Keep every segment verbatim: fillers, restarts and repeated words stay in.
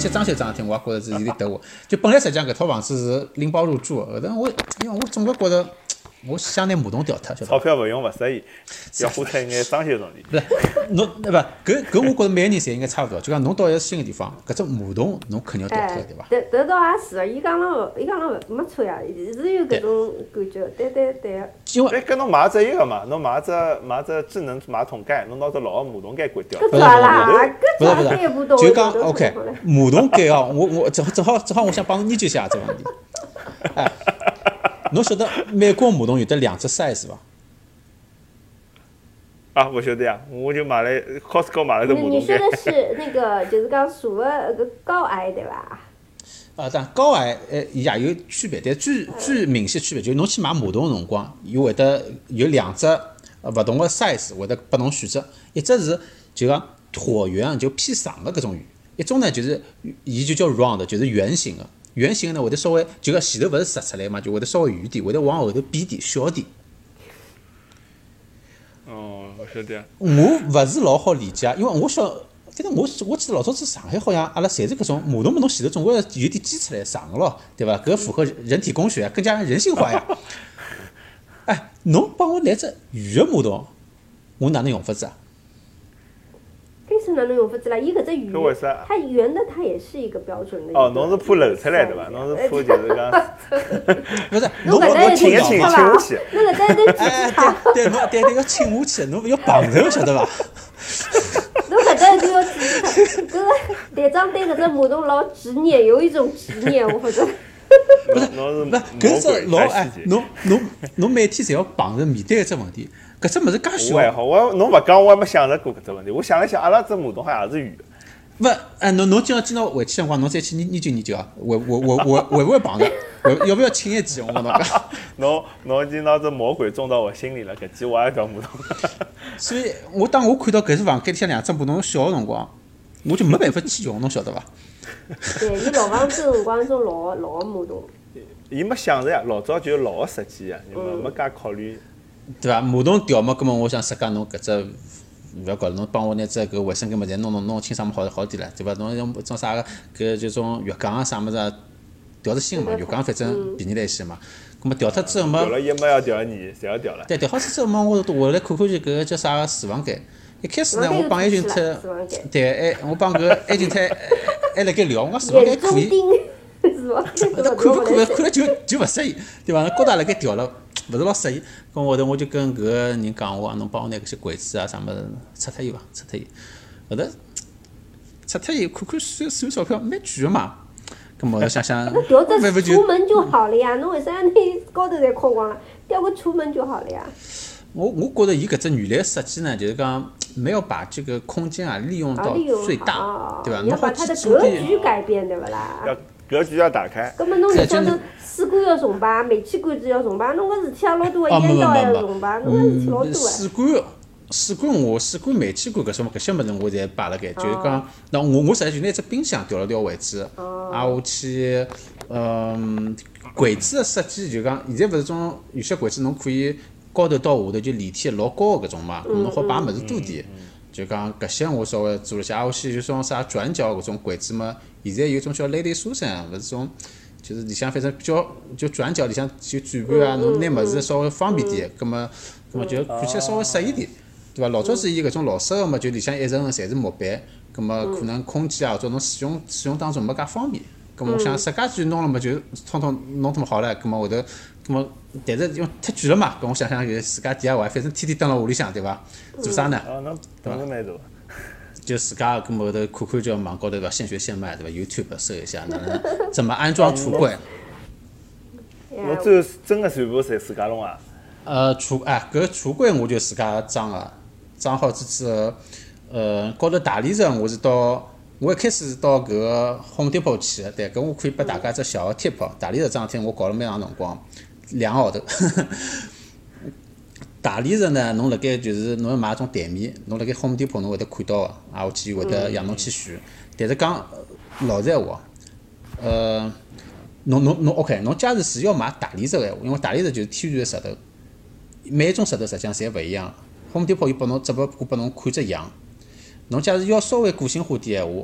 且装修桩事体，我也觉着是有点得我。就本来实际上搿套房子是拎包入住，后头我因为我总归觉着。我想拿马桶调脱，晓得钞票勿用勿适宜，要花脱一眼装修用钿。 不是，侬对伐？搿搿我觉着每个人侪应该差勿多。就讲侬到一个新个地方，搿只马桶侬肯定要调脱，对伐？ 迭迭倒也是个，伊讲了，伊讲了没错呀，是有搿种感觉，对对对。 因为哎，搿侬买只一个嘛，侬买只买只智能马桶盖，侬拿只老个马桶盖关掉。 搿咋啦？搿咋第一步到位？ 就讲 OK，马桶盖哦，我我正正好正好，我想帮侬研究一下这个问题。哎。侬晓得美国马桶有得两只 size 伐？ 啊，勿晓得呀，我就买了 Costco 买了个马桶盖。 你说的是那个，就是讲数个个高矮对伐？ 啊，但高矮呃也有区别，但最最明显区别就是侬去买马桶个辰光，有会得有两只勿同个 size 会得拨侬选择，一只是就讲椭圆就偏长个搿种鱼，一种呢就是伊就叫 round， 就是圆形个。圆形呢会得稍微就讲前头勿是凸出来嘛，就会得稍微圆点，会得往后头扁点小点。 哦，我晓得。 我勿是老好理解，因为我晓，反正我我记得老早子上海好像阿拉侪是搿种马桶嘛，侬前头总归有点尖出来长个咯，对伐？搿符合人体工学，更加人性化呀。哎，侬帮我来只圆个马桶，我哪能用法子啊？ 该是哪能用法子啦？伊搿只圆， 为啥？ 它圆的，它也是一个标准的。 哦，侬是怕漏出来对伐？侬是怕就是讲， 不是， 侬搿侬请一请，请下去。 那个在那哎，对对，侬对对要请下去，侬要绑头晓得伐？ 侬搿搭就要记住，搿个队长对搿只马桶老执念，有一种执念，我觉着。 不是， 侬不是，搿是老哎，侬侬侬每天侪要绑着面对搿只问题。搿只物事介小， 我还好，我侬勿讲我还没想着过搿只问题。我想了想，阿拉只马桶好像也是圆的。 勿，哎，侬侬今朝今朝回去辰光，侬再去研究研究啊，会会会会会勿会碰着？会要不要请一记？我跟侬讲。 侬侬已经拿只魔鬼种到我心里了，搿记我也调马桶。 所以，我当我看到搿只房间里向两只马桶小个辰光，我就没办法去用，侬晓得伐？ 对，伊老房子辰光种老老个马桶。 伊没想着呀，老早就有老个设计呀，你没没介考虑。 对伐？马桶调嘛，葛末我想自家侬搿只勿要搞了，侬帮我拿只搿卫生间物事弄弄弄清爽嘛，好好点了，对伐？侬用种啥个搿就种浴缸啊啥物事啊，调只新嘛，浴缸反正便宜来些嘛。葛末调脱之后嘛， 调了一没要调二，侪要调了。 对，调好之后嘛，我回来看看就搿个叫啥个厨房间。一开始呢，我帮埃群特，对，哎，我帮搿埃群特还辣盖聊，我讲厨房间可以。那看不看看了就就勿适意，对伐？高头辣盖调了，勿是老适意。咁后头我就跟搿个人讲，我讲侬帮我拿搿些柜子啊啥物事拆脱伊伐？拆脱伊。后头拆脱伊，看看算算钞票蛮贵个嘛。咁后头想想， 那调只橱门就好了呀，侬为啥你高头侪敲光了？调个橱门就好了呀。 我我觉得伊搿只原来设计呢，就是讲没有把这个空间啊利用到最大，对伐？ 你要把它的格局改变，对勿啦？ 格局要打开。 咁么侬里向头水管要重排，煤气管子要重排，侬搿事体也老多个，烟道还要重排，侬搿事体老多个。 水管，水管我水管、煤气管搿种搿些物事我侪摆辣盖，就是讲，那我我实际就拿只冰箱调了调位置，啊，我去，嗯，柜子的设计就讲，现在勿是种有些柜子侬可以高头到下头就连体老高个搿种嘛，侬好摆物事多点。就讲搿些我稍微做了下，下去就种啥转角搿种柜子嘛，现在有种叫 Lady Susan，勿是种，就是里向反正比较就转角里向就转盘啊，侬拿物事稍微方便点，葛末葛末就看起来稍微适意点，对伐？老早子伊搿种老式个嘛，就里向一层侪是木板，葛末可能空间啊或者侬使用使用当中没介方便，葛末我想自家去弄了嘛，就通通弄脱么好了，葛末后头，葛末但是因为太贵了嘛，搿我想想就自家 D I Y， 反正天天蹲辣屋里向，对伐？做啥呢？ 哦，侬本事蛮大。 就自家搿么后头看看就网高头对伐，现学现卖对伐 ？YouTube 搜一下，哪能怎么安装橱柜？ 侬最后真个全部侪自家弄啊？ 呃，橱哎，搿橱柜我就自家装个，装好之后，呃，高头大理石我是到我一开始是到搿个 Home Depot 去的，对，搿我可以拨大家只小个 tip，大理石桩事体我搞了蛮长辰光，两个号头。大理石呢，侬辣盖就是侬要买种台面，侬辣盖 Home Depot 侬会得看到个，啊，我去会得让侬去选。但是讲老实闲话，呃，侬侬侬 OK， 侬假如是要买大理石个闲话，因为大理石就是天然个石头，每一种石头实际上侪勿一样。Home Depot 伊拨侬只不过拨侬看只样。侬假如要稍微个性化点闲话，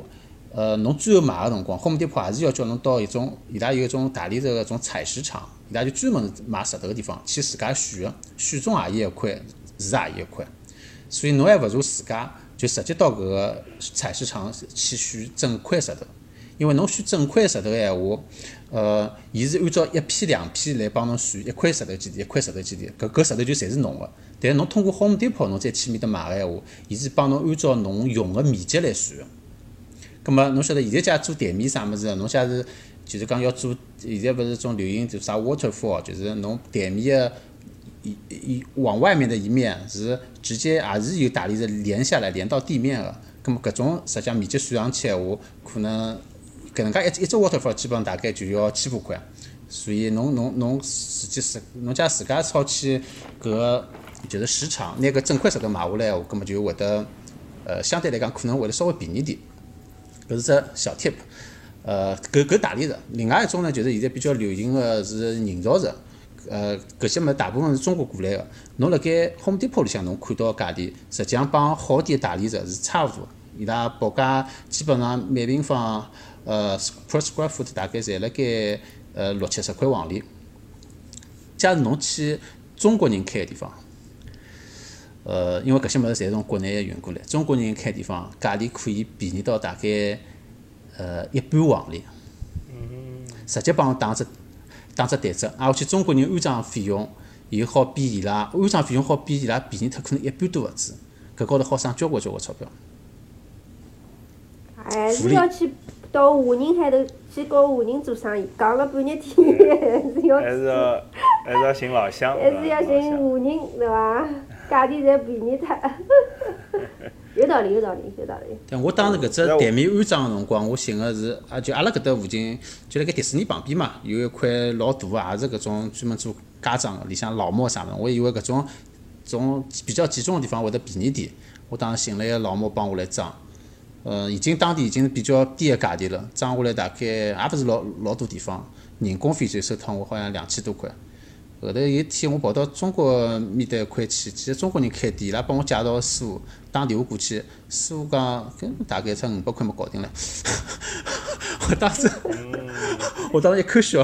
呃，侬最后买个辰光，Home Depot 还是要叫侬到一种，伊拉有一种大理石个种采石场，伊拉就专门买石头个地方去自家选个，选中合意一块是合意一块，所以侬还勿如自家就直接到搿个采石场去选整块石头，因为侬选整块石头个闲话，呃，伊是按照一片两片来帮侬选一块石头几钿，一块石头几钿，搿搿石头就侪是侬个。但是侬通过 Home Depot 侬再去面搭买个闲话，伊是帮侬按照侬用个面积来算个。咁么侬晓得现在假做台面啥物事，侬假是就是讲要做，现在勿是种流行就啥 waterfall， 就是侬台面个一一往外面的一面是直接也是由大理石连下来连到地面个。咁么搿种实际上面积算上去闲话，可能搿能介一一只 waterfall 基本上大概就要千把块，所以侬侬侬自己自侬假自家操去搿个就是市场拿搿整块石头买下来闲话，咁么就会得呃相对来讲可能会得稍微便宜点。搿是只小 tip， 呃，搿搿大理石。另外一种呢，就是现在比较流行个是人造石，呃，搿些物大部分是中国过来个。侬辣盖 Home Depot 里向侬看到个价钿，实际上帮好点大理石是差勿多。伊拉报价基本上每平方呃 per square foot 大概侪辣盖呃六七十块黄钿。假如侬去中国人开个地方，呃，因为搿些物事侪是从国内运过来，中国人开地方价钿可以便宜到大概呃一半黄钿，直接帮侬打只打只对折，而且中国人安装费用又好比伊拉安装费用好比伊拉便宜脱可能一半都勿止，搿高头好省交关交关钞票。 还是要去到华人海头去搞华人做生意，讲了半日天，还是要还是要还是要寻老乡， 还是要寻华人，对伐？价钿侪便宜脱，有道理，有道理，有道理。 但我当时搿只台面安装个辰光，我寻个是啊，就阿拉搿搭附近，就辣盖迪士尼旁边嘛，有一块老大个，也是搿种专门做家装个，里向老模啥物事，我以为搿种种比较集中个地方会得便宜点。我当时寻了一个老模帮我来装，呃，已经当地已经是比较低个价钿了，装下来大概也勿是老老大地方，人工费就收脱我好像两千多块。后头有一天我跑到中国面搭一块去，其实中国人开店，伊拉帮我介绍师傅，打电话过去，师傅讲搿大概才五百块没搞定了。我当时，我当时一口笑。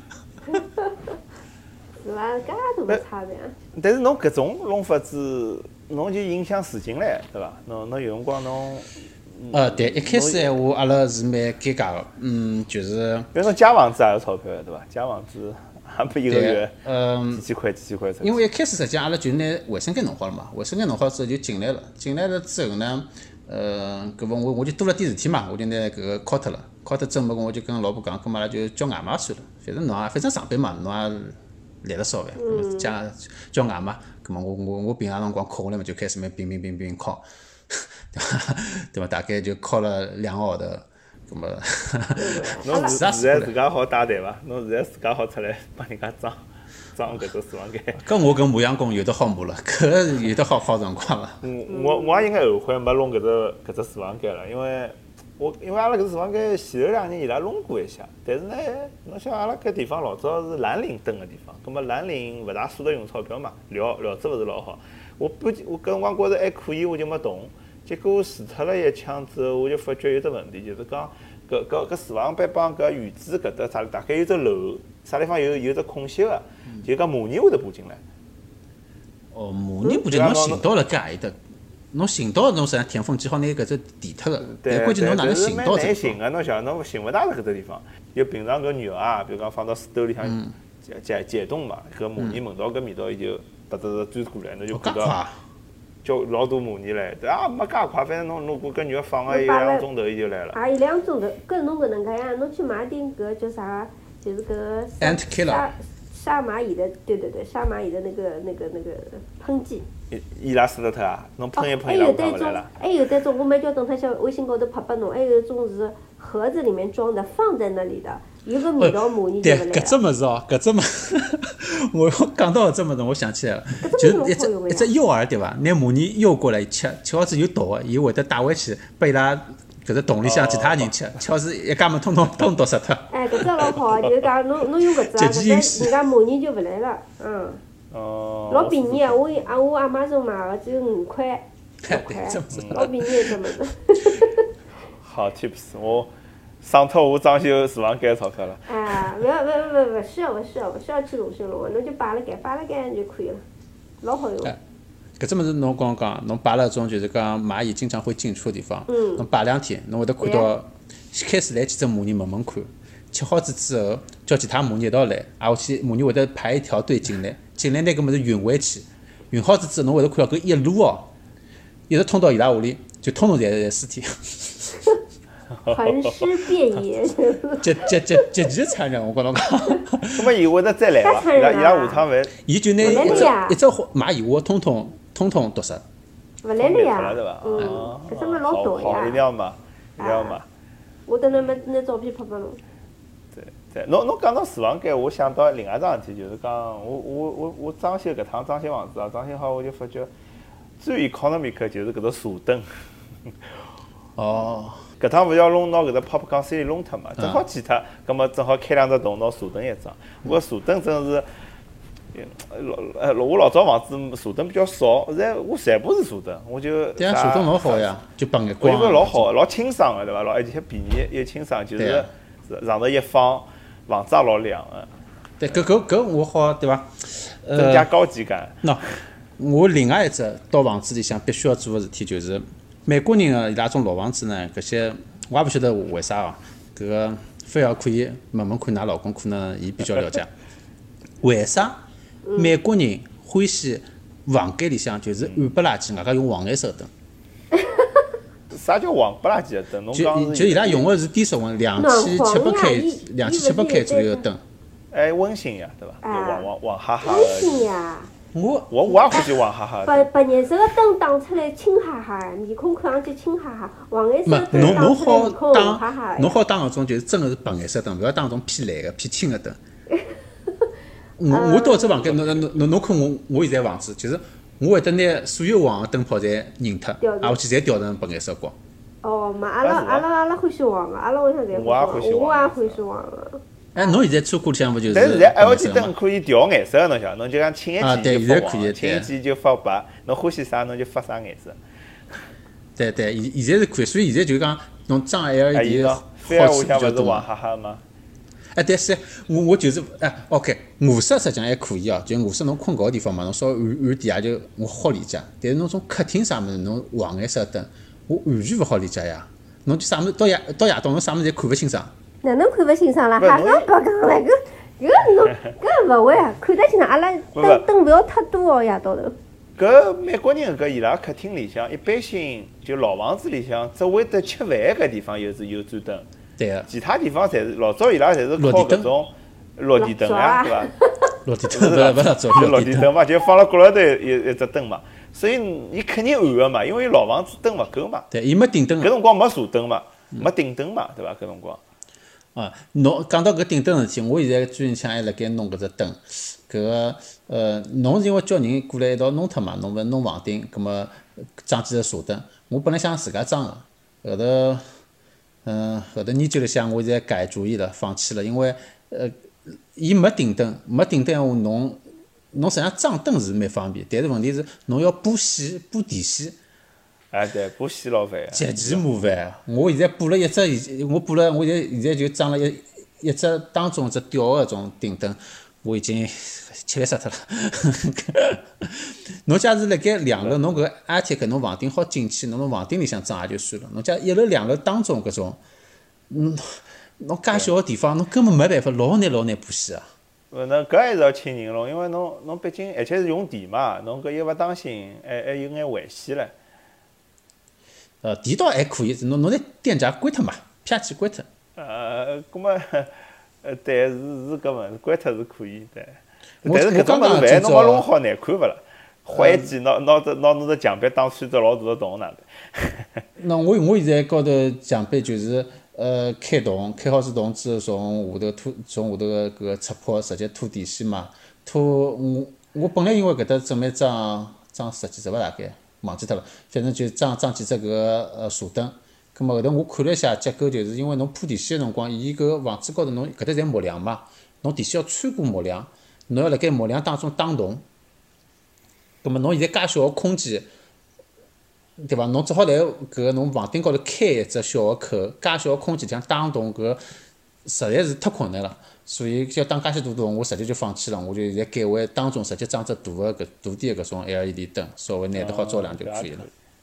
是伐？介大个差别啊！ 但是侬搿种弄法子，侬就影响资金唻，对伐？侬侬有辰光侬。 呃，对，一开始闲话阿拉是蛮尴尬个，嗯，就是。 比如侬借房子也要钞票对伐？借房子。也不一个月， 嗯， 几千块几千块。 因为一开始实际上阿拉就拿卫生间弄好了嘛，卫生间弄好之后就进来了，进来了之后呢，呃，搿么我我就多了点事体嘛，我就拿搿个敲脱了，敲脱之后么我就跟老婆讲，搿么阿拉就叫外卖算了，反正侬也反正上班嘛，侬也懒得烧饭，搿么叫叫外卖，搿么我我我平常辰光敲下来嘛就开始蛮乒乒乒乒敲，对伐？对伐？大概就敲了两个号头。咁么， 侬现在自家好带队伐？侬现在自家好出来帮人家装装搿只厨房间。 搿我跟磨洋工有得好磨了，搿有得好耗辰光了。 嗯，我我也应该后悔没弄搿只搿只厨房间了，因为我因为阿拉搿只厨房间前头两年伊拉弄过一下，但是呢，侬想阿拉搿地方老早是蓝领蹲个地方，葛末蓝领勿大舍得用钞票嘛，料料子勿是老好。我搬我搿辰光觉着还可以，我就没动。结果我除脱了一枪之后，我就发觉有只问题，就是讲搿搿搿厨房板帮搿院子搿搭啥大概有只漏，啥地方有有只空隙个，就讲马泥会得爬进来。 哦，马泥爬进，侬寻到了搿何里搭？侬寻到侬实际上填缝机好拿搿只填脱个，但关键侬哪能寻到这个？ 寻个，侬晓得侬寻勿大着搿只地方。就平常搿肉啊，比如讲放到水兜里向解解解冻嘛，搿马泥闻到搿味道，伊就哒哒哒钻过来，侬就看到。叫老大马泥来，啊没介快，反正侬如果搿肉放个一两钟头，伊就来了。 啊，一两钟头，搿侬搿能介呀？侬去买点搿叫啥？就是搿杀杀蚂蚁的，对对对，杀蚂蚁的那个那个那个喷剂。 伊拉死得脱啊？侬喷一喷，伊拉跑勿来了。 还有那种，我蛮叫等他小微信高头拍拨侬，还有一种是盒子里面装的，放在那里的，有个味道马泥就勿来了。 对，搿只物事哦，搿只物事，我讲到搿只物事，我想起来了，就是一只一只诱饵对伐？拿马泥诱过来吃，吃好子有毒个，伊会得带回去拨伊拉搿只洞里向其他人吃，吃好子一家门通通通毒死脱。 哎，搿只老好，就是讲侬侬用搿只，搿只人家马泥就勿来了，嗯。 哦。 老便宜啊！我啊我亚马逊买个只有五块，六块，老便宜一只物事。 好好 tips， 我省脱我装修厨房间钞票了。 啊，勿要勿勿勿勿需要勿需要勿需要去弄修弄，侬就摆辣盖摆辣盖就可以了，老好用。 搿只物事侬刚刚讲，侬摆辣种就是讲蚂蚁经常会进出的地方， 嗯侬摆两天，侬会得看到开始来几只蚂蚁闻闻看，吃好子之后叫其他蚂蚁一道来，挨下去蚂蚁会得排一条队进来，进来拿搿物事运回去，运好子之后侬会得看到搿一路哦，一直通到伊拉屋里，就通通侪是尸体。 横尸遍野。 极极极极其残忍，我跟侬讲。 咁么伊会得再来伐？伊拉伊拉下趟勿伊就拿一只一只蚂蚁窝通通通通毒死。 勿来了呀， 对伐？ 嗯，搿只物老毒好，一定呀。 要买，一定要买。 我等侬拿拿照片拍拨侬。 对对，侬侬讲到厨房间，我想到另外一桩事体，就是讲我我我我装修搿趟装修房子啊，装修好我就发觉最 economic 就是搿只茶灯。 哦。 搿趟勿要弄拿搿只 pop 钢丝弄脱嘛，正好剪脱，葛末正好开两只洞，拿茶灯一装。我茶灯真是，老呃我老早房子茶灯比较少，现在我全部是茶灯，我就。 对啊，茶灯老好呀，就帮眼光。 我觉得老好，老清爽个对伐？老而且便宜又清爽，就是上头一放，房子也老亮个。 对，搿搿搿我好对伐？ 增加高级感。 喏，我另外一只到房子里向必须要做个事体就是。美国人个伊拉种老房子呢，搿些我也勿晓得为啥哦，搿个非要可以问问看，㑚老公可能伊比较了解。为啥美国人欢喜房间里向就是暗不拉几，外加用黄颜色灯？ 啥叫黄不拉几的灯？侬讲就就伊拉用个是低色温，两千七百 K， 两千七百 K 左右的灯。 哎，温馨呀，对伐？就黄黄黄哈哈的。 温馨呀。 我我我也欢喜黄哈哈。 白白颜色的灯打出来青哈哈，面孔看上去青哈哈；黄颜色的灯打出来面孔红哈哈。 侬好打搿种就是真个是白颜色灯，勿要打搿种偏蓝个、偏青个灯。我我到这房间，侬侬侬侬看我我现在房子，就是我会得拿所有黄个灯泡侪拧脱，挨下去侪调成白颜色光。 哦，嘛，阿拉阿拉阿拉欢喜黄个，阿拉屋里向侪欢喜黄，我也欢喜黄个。 哎，侬现在车库里向勿就是？ 但是现在 L E D 灯可以调颜色，侬晓得？侬就讲轻一记就发黄，轻一记就发白。侬欢喜啥，侬就发啥颜色。 对对，现现在是可以，所以现在就讲侬装 L E D 好处比较多。黄哈哈吗？ 哎，但是我我就是哎 ，OK， 卧室实际上还可以哦，就卧室侬困觉个地方嘛，侬稍微暗暗点也就我好理解。但是侬种客厅啥物事，侬黄颜色灯，我完全勿好理解呀。侬就啥物事到夜到夜到侬啥物事侪看勿清爽。 哪能看勿清爽啦？哈哈，别讲了，搿搿侬搿勿会啊，看得清爽。阿拉灯灯勿要太多哦，夜到头。 搿美国人搿伊拉客厅里向，一般性就老房子里向，只会得吃饭搿地方有是有盏灯。 对个。 其他地方侪是老早伊拉侪是靠搿种落地灯呀，对伐？ 落地灯勿勿是做落地灯嘛，就放辣角落头一一只灯嘛。所以伊肯定暗个嘛，因为老房子灯勿够嘛。 对，伊没顶灯。 搿辰光没茶灯嘛，没顶灯嘛，对伐？搿辰光。 啊，侬讲到搿顶灯事体，我现在最近腔还辣盖弄搿只灯，搿个呃，侬是因为叫人过来一道弄脱嘛，侬勿弄房顶，葛末装几只茶灯。我本来想自家装个，后头嗯后头研究了想，我现在改主意了，放弃了，因为呃，伊没顶灯，没顶灯话侬侬实际上装灯是蛮方便，但是问题是侬要补线补电线。 哎，对，补线老烦。 极其麻烦。我现在补了一只，我补了，我现在现在就装了一一只当中一只吊个种顶灯，我已经吃力死脱了。侬假如辣盖两楼，侬搿 attic 侬房顶好进去，侬侬房顶里向装也就算了。侬假一楼两楼当中搿种，嗯，侬介小个地方，侬根本没办法，老难老难补线啊。 勿，那搿还是要请人咯，因为侬侬毕竟而且是用电嘛，侬搿一勿当心，还还有眼危险唻。 呃，电倒还可以，侬侬拿电闸关脱嘛，啪去关脱。 呃，搿么，呃，对，是是搿么，关脱是可以，对。 但是搿种物事万一侬没弄好，难看勿啦？换一记，拿拿只拿侬只墙壁打穿只老大个洞哪能？ 那我我现在高头墙壁就是呃开洞，开好子洞之后，从下头拖，从下头个搿个侧坡直接拖电线嘛，拖我我本来因为搿搭准备装装十几只伐大概。忘记脱了，反正就装装几只搿个呃茶灯，葛末后头我看了一下结构，就是因为侬铺电线个辰光，伊搿个房子高头侬搿搭侪木梁嘛，侬电线要穿过木梁，侬要辣盖木梁当中打洞，葛末侬现在介小个空间， 对伐？侬只好辣搿个侬房顶高头开一只小个口，介小个空间里向打洞，搿实在是太困难了。所以要打介许多洞，我直接就放弃了。我就现在改为当中直接装只大个搿大点个搿种 L E D 灯，稍微拿得好照亮就可以了。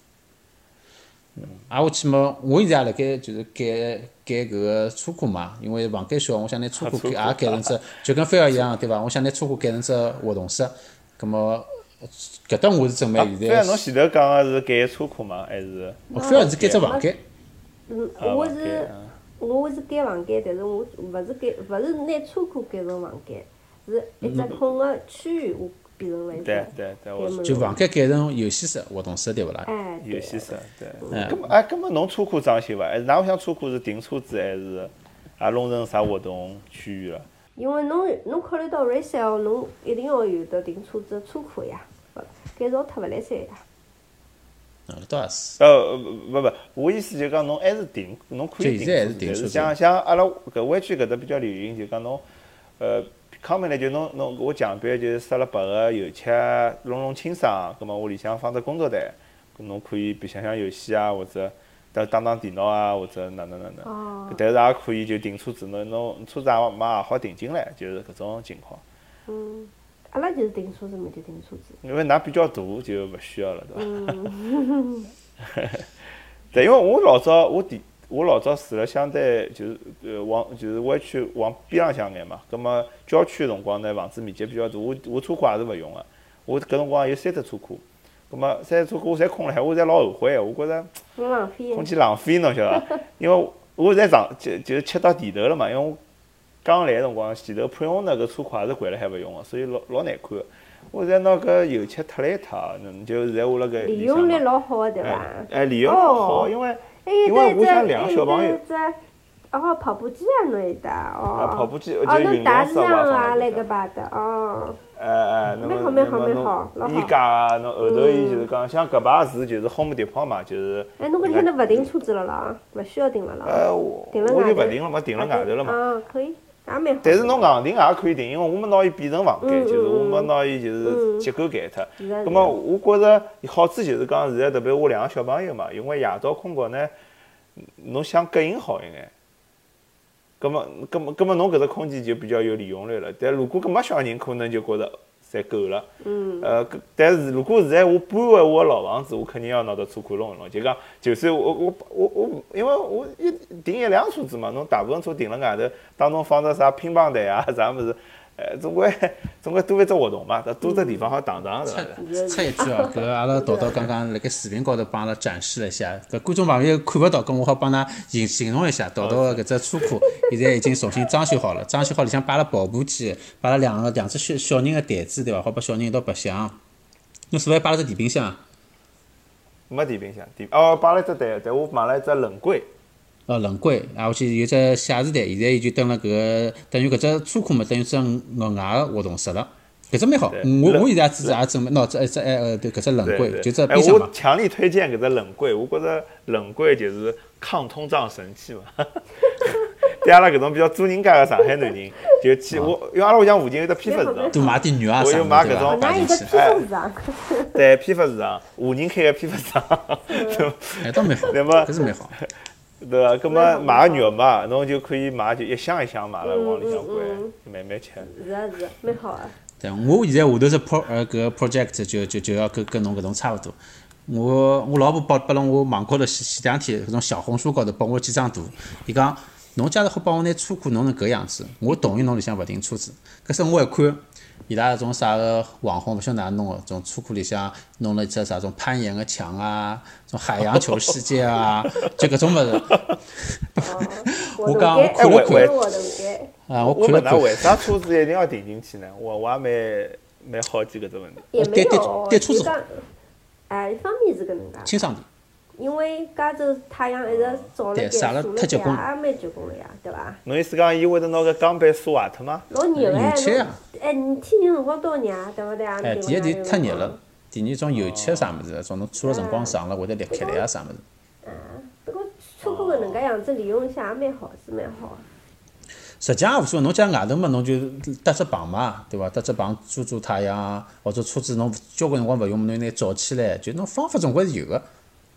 挨下去嘛，我现在也辣盖就是改改搿个车库嘛，因为房间小，我想拿车库改也改成只，就跟菲尔一样，对伐？我想拿车库改成只活动室，葛末搿搭我是准备现在。 菲尔，侬前头讲个是改车库吗？还是？ 菲尔是改只房间。 嗯，我是我是改房间，但是我勿是改，勿是拿车库改成房间，是一只空个区域，我变成了一只。 对对对，我就房间改成游戏室、活动室，对勿啦？ 哎， 游戏室，对。 嗯。 咁么，哎，咁么侬车库装修伐？还是㑚屋向车库是停车子，还是也弄成啥活动区域了？ 因为侬侬考虑到 resale， 侬一定要有得停车子车库呀，改造太勿来三呀。 嗯，倒也是。 呃，勿勿，我意思就讲侬还是停，侬可以停车子，但是像像阿拉搿湾区搿搭比较流行，就讲侬呃。康门呢，就侬侬我墙壁就是刷了白个油漆，弄弄清爽，葛末我里向放只工作台，侬可以白相相游戏啊，或者打打打电脑啊，或者哪能哪能。 哦。 但是也可以就停车子，侬侬车子也嘛也好停进来，就是搿种情况。 嗯，阿拉就是停车子嘛，就停车子。 因为㑚比较大，就勿需要了，对伐？ 嗯。 对，因为我老早我第。我老早住了相对就是呃往就是湾区往边浪向眼嘛，葛末郊区个辰光呢房子面积比较大，我我车库也是勿用个，我搿辰光有三只车库，葛末三只车库我侪空了海，我侪老后悔个，我觉着浪费， 空气浪费侬晓得伐？因为我现在上就就吃到地头了嘛，因为我刚来个辰光前头配用的搿车库也是掼辣海勿用个，所以老老难看个。我现在拿搿油漆脱了一脱，嗯，就现在我辣盖利用率老好个对伐？ 哎，利用率好，因为。因为我想两个小朋友， 哦，跑步机啊，侬有得哦。 跑步机就运动室啊， 那个吧的哦。 哎哎， 蛮好蛮好蛮好，老好。 衣架啊，侬后头伊就是讲，像搿排是就是 Home Depot 嘛，就是。 哎，侬搿现在勿停车子了啦，勿需要停了啦。 呃，我我就勿停了嘛，停了外头了嘛。 啊，可以，也蛮好。 但是侬硬停也可以停，因为我没拿伊变成房间，就是我没拿伊就是结构改脱。葛末我觉着好处就是讲，现在特别我两个小朋友嘛，因为夜到困觉呢。侬想隔音好一眼，葛末葛末葛末侬搿只空间就比较有利用率了。但如果搿没小人，可能就觉着侪够了。 嗯。 呃，但是如果现在我搬回我个老房子，我肯定要拿到车库弄一弄。就讲，就算我我我我，因为我一停一辆车子嘛，侬大部分车停辣外头，当中放只啥乒乓台啊，啥物事。呃，总归总归多一只活动嘛，多只地方好打打，是吧？ 插一句哦，搿阿拉叨叨刚刚辣盖视频高头帮阿拉展示了一下，搿观众朋友看勿到，搿我好帮㑚形形容一下，叨叨个搿只车库现在已经重新装修好了，装修好里向摆了跑步机，摆了两个两只小小人个台子，对伐？好拨小人一道白相。侬是勿是还摆了只电冰箱？ 没电冰箱，电哦摆了只台，但我买了一只冷柜。 哦，冷柜，啊，我记有只写字台，现在伊就蹲辣搿个，等于搿只车库嘛，等于只额外个活动室了。搿只蛮好，我我现在自己也准备拿只一只哎呃对搿只冷柜，就只冰箱嘛。 我强力推荐搿只冷柜，我觉着冷柜就是抗通胀神器嘛。对阿拉搿种比较做人家个上海男人，就去我，因为阿拉屋里向附近有只批发市场， 多买点肉啊啥的，我就买搿种摆进去。哎， 对，批发市场，华人开个批发市场， 哎，倒蛮好， 那么搿是蛮好。 对伐？葛末买肉嘛，侬就可以买，就一箱一箱买了往里向掼，慢慢吃。 是啊是啊，蛮好啊。 对，我现在下头是 pro 呃搿个 project 就就就要跟跟侬搿种差勿多。我我老婆拨拨了我网高头前前两天搿种小红书高头拨我几张图，伊讲侬假如好帮我拿车库弄成搿样子，我同意侬里向勿停车子。可是我一看。伊拉搿种啥个网红勿晓得哪能弄个，种车库里向弄了一只啥种攀岩个墙啊，种海洋球世界啊，就搿种物事。我讲我看了看，啊，我看了看。 为啥车子一定要停进去呢？我我也蛮蛮好奇搿只问题。 也没有， 对车子好。 哎，一方面是搿能介。 清爽点。 因为加州太阳一直照辣盖，晒了太结棍， 也蛮结棍了呀，对伐？ 侬意思讲伊会得拿个钢板烧坏脱吗？ 老热哎， 侬哎，你天热辰光多热啊，对勿对啊？ 哎，第一点太热了，第二种油漆啥物事，种侬车个辰光长了会得裂开来啊啥物事。 嗯，不过车库搿能介样子利用一下也蛮好，是蛮好。 实际上也无所谓，侬讲外头嘛，侬就搭只棚嘛，对伐？搭只棚遮遮太阳，或者车子侬交关辰光勿用，侬拿罩起来，就侬方法总归是有个。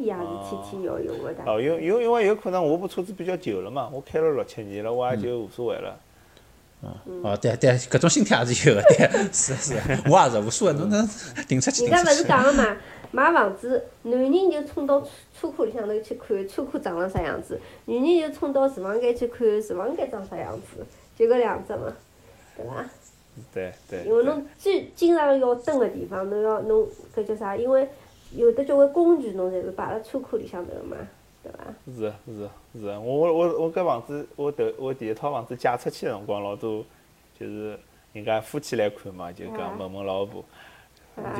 也是天天要用的。 哦，因因因为有可能我部车子比较旧了嘛，我开了六七年了，我也就无所谓了。 嗯，哦，对对，搿种心态也是有的，对，是是，我也是无所谓，侬能停出去停人家勿是出去。 讲了嘛，买房子，男人就冲到车库里向头去看车库长了啥样子，女人就冲到厨房间去看厨房间长啥样子，就搿两只嘛，对伐？ 对对。 因为侬最经常要蹲个地方，侬要侬搿叫啥？因为有的交关工具侬侪是摆辣车库里向头嘛，对伐？ 是是是，我我我搿房子，我头我第一套房子借出去个辰光，老多就是人家夫妻来看嘛，就讲问问老婆，就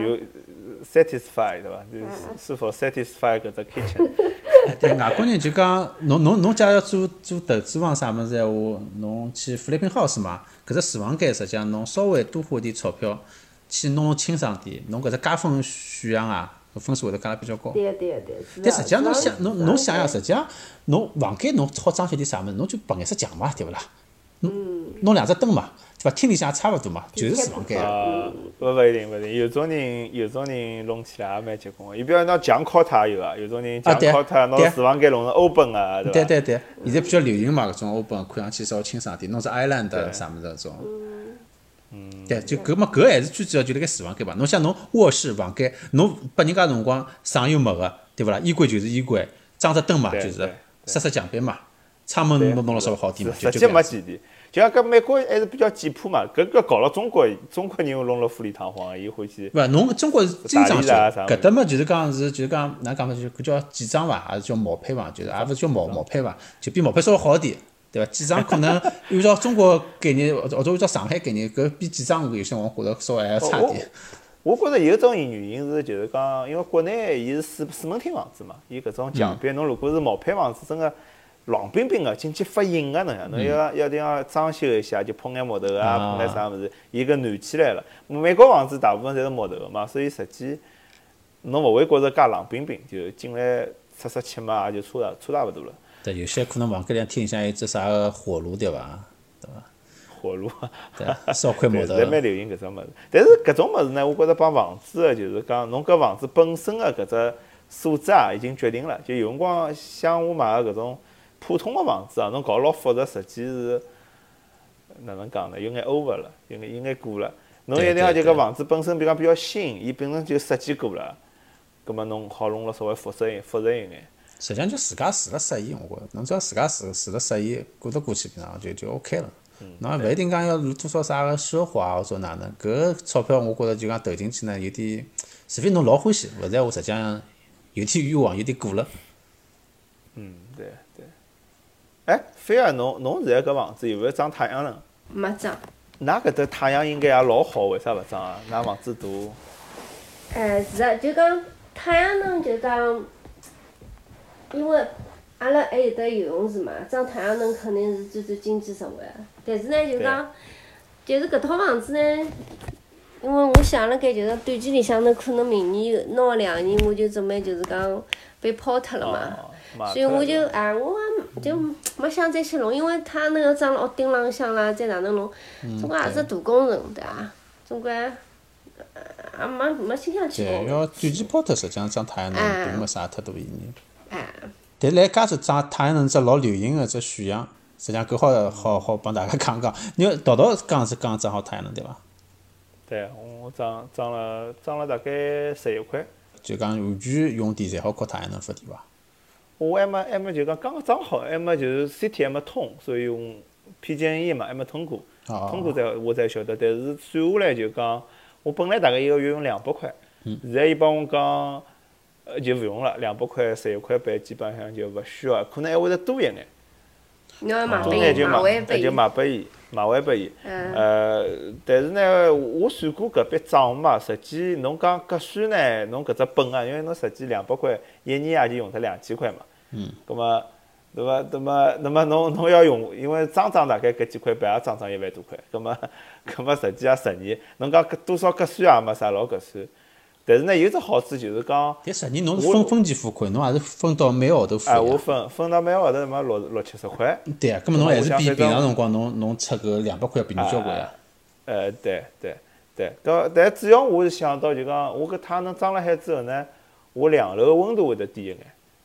satisfy 对伐？就是否 satisfy 搿只 kitchen。 对，外国人就讲，侬侬侬假如要做做投资房啥物事闲话，侬去 flipping house 嘛，搿只厨房间实际上侬稍微多花点钞票，去弄弄清爽点，侬搿只加分选项啊，搿分数会得加了比较高。 对对对。 但实际上侬想侬侬想想，实际上侬房间侬好装修点啥物事，侬就白颜色墙嘛，对勿啦？ 嗯。 弄两只灯嘛，对伐？厅里向也差勿多嘛，就是厨房间。 啊，勿勿一定勿一定，有种人有种人弄起来也蛮结棍个。伊比如拿墙敲脱也有啊，有种人墙敲脱，拿厨房间弄成 open 啊，对伐？ 对对对，现在比较流行嘛，搿种 open 看上去稍微清爽点，弄只 island 啥物事搿种。 嗯。 对，就搿么搿还是最主要就辣盖厨房间吧。侬像侬卧室房间，侬拨人家辰光啥又没个，对勿啦？衣柜就是衣柜，装只灯嘛，就是塞塞墙壁嘛，窗门弄弄了稍微好点嘛，就就。实际没几点。就像搿美国还是比较简朴嘛，搿个搞了中国，中国人弄了富丽堂皇，伊欢喜。 勿，侬中国是精装修， 搿搭嘛就是讲是就是讲哪讲法就搿叫简装伐，还是叫毛坯伐？就是也勿是叫毛毛坯伐，就比毛坯稍微好点，对伐？简装可能按照中国概念，或者按照上海概念，搿比简装有些我觉着稍微还要差点。 我觉着有种原因是就是讲，因为国内伊是四四门厅房子嘛，伊搿种墙壁，侬如果是毛坯房子，真个。冷冰冰个，进去发硬个，侬想，侬要要定要装修一下，就喷眼木头啊，喷眼啥物事，伊搿暖起来了。美国房子大部分侪是木头个嘛，所以实际侬勿会觉着介冷冰冰，就进来出出气嘛，也就差差差勿多了。 对，有些可能房间里厅里向有只啥个火炉，对伐？对伐？ 火炉。 对，烧块木头。 侪蛮流行搿种物事，但是搿种物事呢，我觉着帮房子个就是讲，侬搿房子本身个搿只素质啊，已经决定了。就有辰光像我买个搿种。普通个房子啊，侬搞老复杂，实际是哪能讲呢？有眼 over 了，有眼有眼过了。侬一定要就搿房子本身比较比较新，伊本身就设计过了，葛末侬好弄了稍微复杂一复杂一眼。 实际上就自家住了适意，我觉着，侬只要自家住住了适意，过得过去，平常就就 OK 了。侬也勿一定讲要多少啥个奢华或者哪能，搿个钞票我觉着就讲投进去呢，有点，除非侬老欢喜，勿然我实际上有点欲望，有点过了。 嗯，对对。哎，菲儿，侬侬现在搿房子有没有装太阳能？ 没装。 㑚搿搭太阳应该也老好，为啥勿装啊？㑚房子大。 哎，是啊，就讲太阳能就讲，因为阿拉还有得游泳池嘛，装太阳能肯定是最最经济实惠个。但是呢，就讲，就是搿套房子呢，因为我想辣盖就是短期里向头，可能明年拿个两年，我就准备就是讲被抛脱了嘛。 哦所以我就哎，我就没想再去弄，因为他那个装了屋顶浪向啦，再哪能弄，总归也是大工程，对伐？总归也没没心想去弄。 对，要短期抛脱，实际上装太阳能并没啥太大意义。 哎。 但辣加州装太阳能只老流行个只选项，实际上搿好好好帮大家讲讲。你淘淘讲是讲装好太阳能对伐？ 对，我装装了装了大概十一块。 就讲完全用电侪好靠太阳能发电伐？ 我还没还没就讲刚刚装好，还没就是 C T 还没通，所以用 P G E 嘛还没通过， 哦、 通过才我才晓得。但是算下来就讲，我本来大概一个月用两百块， 嗯、 现在伊帮我讲，呃就勿用了，两百块十一块半基本上就勿需要，可能还会得多一眼。 你要买多眼就买， 买就买拨伊，买回拨伊。呃，但是呢，我算过搿笔账嘛，实际侬讲核算呢，侬搿只本啊，因为侬实际两百块一年也就用脱两千块嘛。 嗯。 葛末，对伐？那么，那么侬侬要用，因为装装大概搿几块半也装装一万多块，葛末，葛末实际也十年，侬讲搿多少核算也没啥老核算。但是呢，有只好处就是讲， 但十年侬是分分期付款，侬也是分到每个号头付呀。 哎，我分分到每个号头嘛六六七十块。 对啊，根本侬还是比平常辰光侬侬出搿两百块要便宜交关呀。 呃，对对对，但但主要我是想到就讲，我搿太阳能装了海之后呢，我两楼个温度会得低一眼。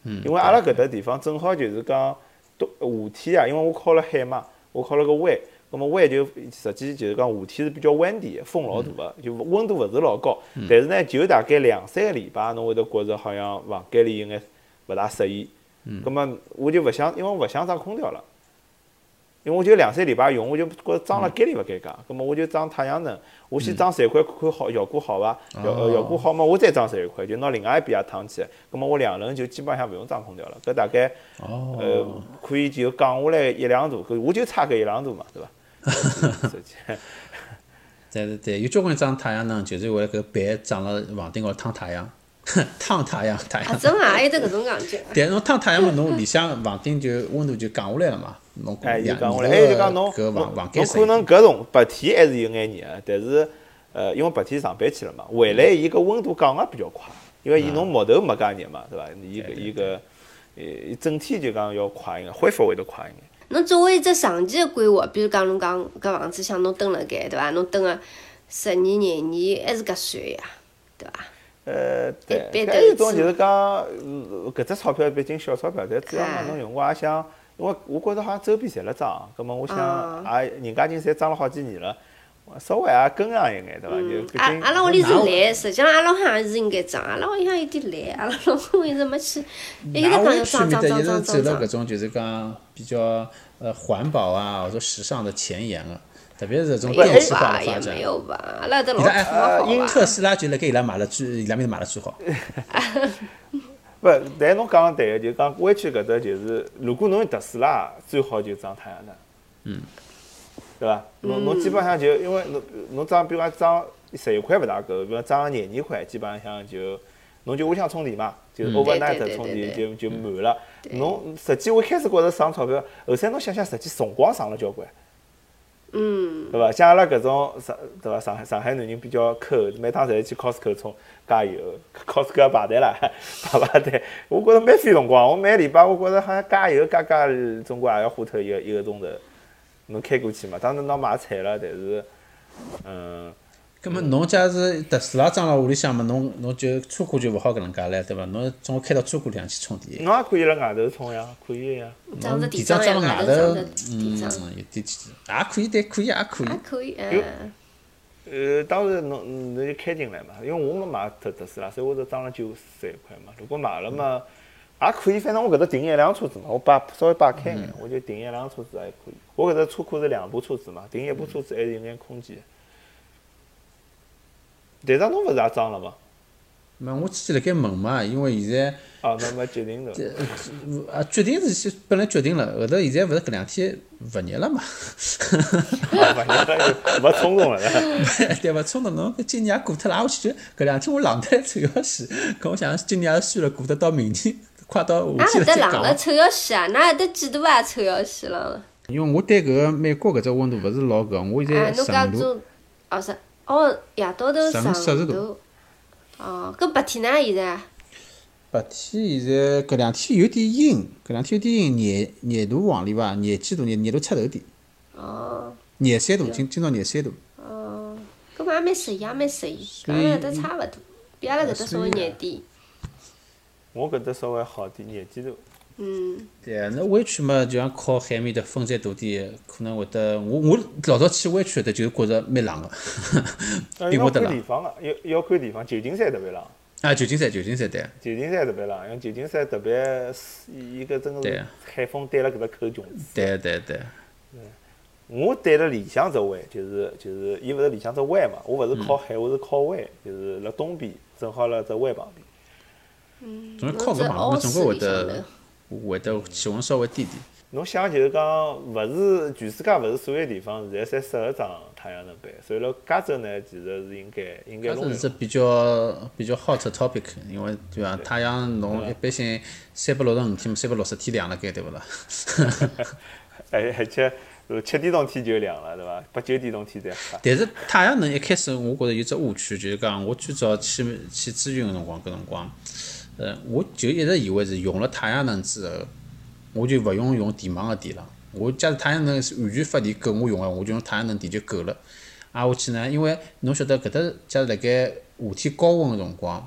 嗯， 因为阿拉搿搭地方正好就是讲冬夏天啊，因为我靠了海嘛，我靠了个湾，葛末湾就实际就是讲夏天是比较温闿的，风老大个，就温度勿是老高。但是呢，就大概两三个礼拜，侬会得觉着好像房间里有眼勿大适意。葛末我就勿想，因为我勿想装空调了。因为我就两三礼拜用，我就觉着装辣间里勿尴尬，葛末我就装太阳能。我先装三块看看好效果好伐？效呃效果好嘛，我再装十一块，就拿另外一边也烫起来。葛末我两轮就基本上勿用装空调了。搿大概呃可以就降下来一两度，搿我就差搿一两度嘛，对伐？ 对对对，有交关人装太阳能，就是为了搿板装辣房顶高头烫太阳，烫太阳太阳。 啊，真啊，还有得搿种讲究。 但侬烫太阳嘛，侬里向房顶就温度就降下来了嘛。侬哎，就两讲下来，还有就讲侬搿侬房房间侬可能搿种白天还是有眼热个，但是呃，因为白天上班去了嘛，回来伊搿温度降个比较快，因为伊侬木头没介热嘛，对伐？伊搿伊搿呃整体就讲要快一眼，恢复会得快一眼。 侬作为一只长期的规划，比如讲侬讲搿房子想侬蹲辣盖，对伐？侬蹲个十年、廿年还是搿算呀，对伐？ 呃，对， 一般搿一种就是讲，呃搿只钞票毕竟小钞票，但主要嘛侬用我也想。因为我觉着好像周边侪辣涨，葛末我想也人家已经侪涨了好几年了，稍微也跟上一眼，对伐？就毕竟阿阿拉屋里是懒，实际上阿拉好像是应该涨，阿拉屋里向有点懒，阿拉老公一直没去，一直讲要涨涨涨涨涨涨。 走了搿种就是讲比较呃环保啊，或者时尚的前沿个，特别是这种电气化的发展。 也没有吧，阿拉都老土豪好特斯拉就辣盖伊拉买了最，伊拉面买了最好。 不，但侬讲个对个，就讲湾区搿搭就是，如果侬有特斯拉，最好就装太阳能。 嗯。 对伐？侬侬基本上就因为侬侬装，比如讲装十一块勿大够，比如装廿二块，基本上就侬就屋里向充电嘛，就是 overnight 充电就就满了。侬实际我一开始觉着省钞票，后头侬想想，实际辰光省了交关。 嗯。 对伐？像阿拉搿种上对伐？上海上海男人比较抠，每趟侪去 Costco 充加油 ，Costco 排队啦，排排队。我觉着蛮费辰光，我每个礼拜我觉着好像加油加加，总归也要花脱一个一个钟头。侬开过去嘛？当然侬买菜了，但是，嗯。 葛末侬假是特斯拉装辣屋里向嘛，侬侬就车库就勿好搿能介唻，对伐？侬总归开到车库里向去充电。 侬也可以辣外头充呀，可以呀。 装只地桩装辣外头， 嗯， 有点也可以，对，可以也可以。 也可以，嗯。 呃，当然侬侬就开进来嘛，因为我没买特特斯拉，所以我就装了九十一块嘛。如果买了嘛。也可以，反正我搿搭停一辆车子嘛，我摆稍微摆开眼，我就停一辆车子也可以。我搿搭车库是两部车子嘛，停一部车子还是有眼空间。队长侬勿是也装了吗？ 没，我之前辣盖问嘛，因为现在哦，侬没决定的。 啊，决定是本来决定了，后头现在勿是搿两天勿热了嘛？ 勿热了，没冲动了。 对伐？冲动侬搿今年也过脱了，挨下去就搿两天我冷得来臭要死，搿我想今年也算了，过得到明年。快到夏天了再讲。 哪会得冷了臭要死啊？哪会得几度啊？臭要死了。 因为我对搿个美国搿只温度勿是老搿，我现在十五度。 哦是，哦夜到头十五度。 哦，搿白天呢？现在？ 白天现在搿两天有点阴，搿两天有点阴，廿廿度往里伐？廿几度，廿廿度出头点。 哦。 廿三度，今今朝廿三度。 哦，搿嘛也蛮适宜，也蛮适宜，跟阿拉搿搭差勿多，比阿拉搿搭稍微热点。 我搿搭稍微好点，廿几度。 嗯。 对啊，那湾区嘛，就像靠海面的风再大点，可能会得我我老早去湾区的，就觉着蛮冷个，比我得冷。 要看地方个，要要看地方，旧金山特别冷。 啊，旧金山，旧金山对。 旧金山特别冷，因为旧金山特别，伊搿真个是海风对辣搿搭口穷。 对对对。 我对辣里向只湾，就是就是，伊勿是里向只湾嘛，我勿是靠海，我是靠湾，就是辣东边，正好辣只湾旁边。 嗯， 总靠搿旁边，总归会得会得气温稍微低点。 侬想就是讲，勿是全世界勿是所有地方现在侪适合装太阳能板，所以辣加州呢，其实是应该应该弄。 加州是比较比较 hot topic， 因为对伐？太阳侬一般性三百六十五天，三百六十天亮辣盖，对勿啦？ 而而且七点钟天就亮了，对伐？八九点钟天才黑。 但是太阳能一开始我觉着有只误区，就是讲我最早去去咨询个辰光，搿辰光。呃，我就一直以为是用了太阳能之后，我就勿用用电网个电了。我假如太阳能是完全发电够我用个，我就用太阳能电就够了。挨下去呢，因为侬晓得搿搭假如辣盖夏天高温个辰光，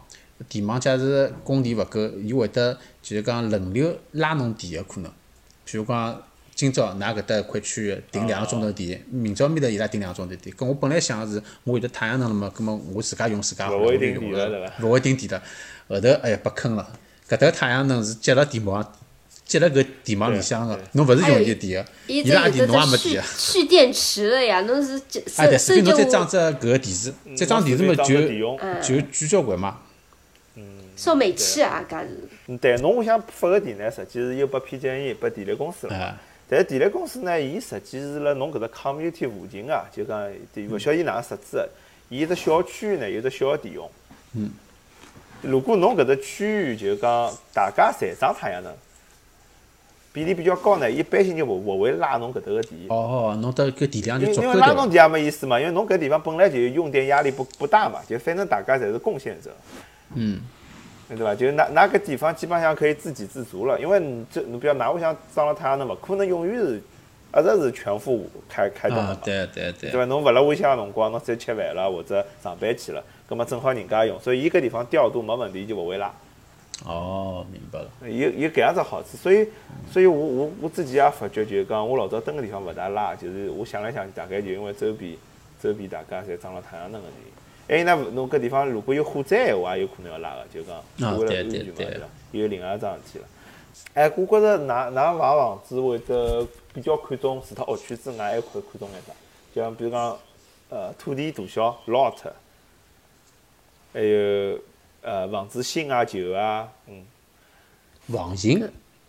电网假使供电勿够，伊会得就是讲轮流拉侬电个可能。譬如讲，今朝㑚搿搭一块区域停两个钟头电，明朝面头伊拉停两个钟头电。搿我本来想个是，我有得太阳能了嘛，葛末我自家用自家好了，我就用了，勿会停电了。后头哎呀被坑了，搿搭太阳能是接了电网。接了搿电网里向个，侬勿是用伊个电个，伊拉电侬也没电个。 蓄电池了呀，侬是啊对，除非侬再装只搿个电视，再装电视嘛就就巨交关嘛。 嗯。 烧煤气啊，搿是。 对，侬想发个电呢，实际是又拨批建议拨电力公司了。但是电力公司呢，伊实际是辣侬搿只 community 附近啊，就讲勿晓得伊哪能设置个，伊一只小区域呢有只小个电用。 嗯。 如果侬搿只区域就讲大家侪装太阳能。比例比较高呢，一般性就勿勿会拉侬搿搭个电。 哦，侬得搿电量就足够因为拉侬电也没意思嘛，因为侬搿地方本来就用电压力不不大嘛，就反正大家侪是贡献者。 嗯。 对伐？就那那个地方基本上可以自给自足了，因为你这你比如㑚屋想装了太阳能嘛，可能永远是一直是全副开开动的嘛。 啊，对对对。 对伐？侬勿辣屋里向个辰光，侬再吃饭了或者上班去了，葛末正好人家用，所以伊搿地方调度没问题，就勿会拉。 哦，明白了。 有有搿样子好处，所以，所以我我我自己也发觉，就是讲我老早蹲个地方勿大拉，就是我想来想去，大概就因为周边周边大家侪装了太阳能个原因。还有呢，侬搿地方如果有火灾闲话，也有可能要拉个，就讲为了安全嘛，对伐？有另外一桩事体了。哎，我觉着㑚㑚买房子会得比较看重，除脱学区之外，还会看重眼啥？就像比如讲，呃，土地大小 lot， 还有。呃，房子新啊旧啊，嗯， 房型，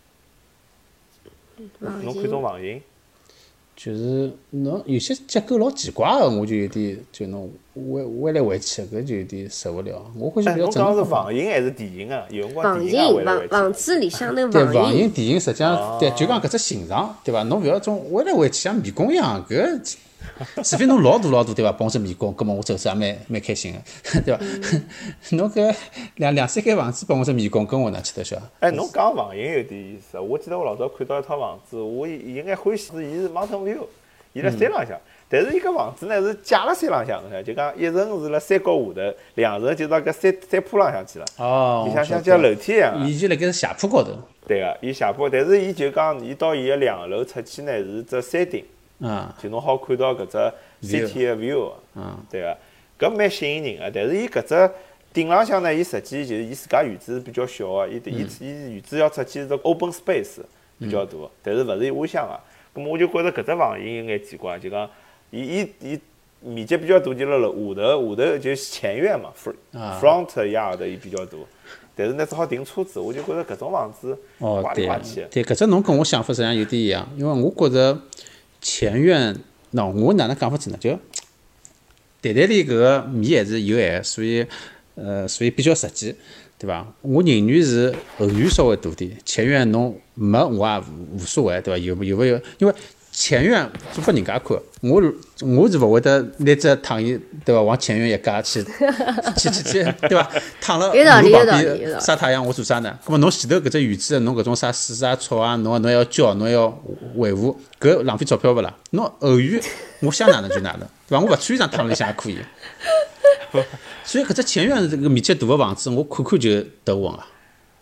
侬看种房型， 就是侬有些结构老奇怪个，我就有点就侬弯弯来弯去，搿就有点受勿了。我欢喜比较正常。侬讲是房型还是地形啊？有辰光地形房房子里向那对房型地形，实际上对就讲搿只形状，对伐？侬勿要种弯来弯去像迷宫一样，搿。除非侬老大老大对伐，帮只迷宫，葛末我走走也蛮蛮开心个，对伐？侬搿两两三间房子帮我只迷宫，跟我哪去得消？ 哎，侬讲房型有点意思。我记得我老早看到一套房子，我应该欢喜是伊是 Mountain View， 伊辣山浪向，但是伊个房子呢是架辣山浪向，就讲一层是辣山脚下头，两层就到搿山山坡浪向去了。 哦， 像像像楼梯一样。 伊就辣盖下坡高头。 对个，伊下坡，但是伊就讲伊到伊个两楼出去呢是只山顶。 嗯， 就侬好看到搿只 city 个 view， 嗯，对个，搿蛮吸引人个。但是伊搿只顶浪向呢，伊实际就是伊自家院子是比较小个，伊伊伊院子要出去是 open space 比较大，但是勿是屋里向个。咁么我就觉着搿只房型有眼奇怪，就讲伊伊伊面积比较大，就辣辣下头下头就是前院嘛 ，front yard 伊比较大。但是呢，只好停车子，我就觉着搿种房子怪里怪气。 对，搿只侬跟我想法实际上有点一样，因为我觉着。前院，喏，我哪能讲法子呢？就蛋蛋里搿个面还是有限，所以，呃，所以比较实际，对伐？我宁愿是后院稍微大点，前院侬没我也无所谓，对伐？有有勿有？因为前院做拨人家看，我我是勿会得拿只躺椅，对伐？往前院一架去，去去去，对伐？躺了路旁边晒太阳，我做啥呢？咁么侬前头搿只院子，侬搿种啥水啊草啊，侬侬要浇，侬要维护，搿浪费钞票勿啦？侬后院，我想哪能就哪能，对伐？我勿穿衣裳躺里向也可以。所以搿只前院这个面积大个房子，我看看就头昏啊。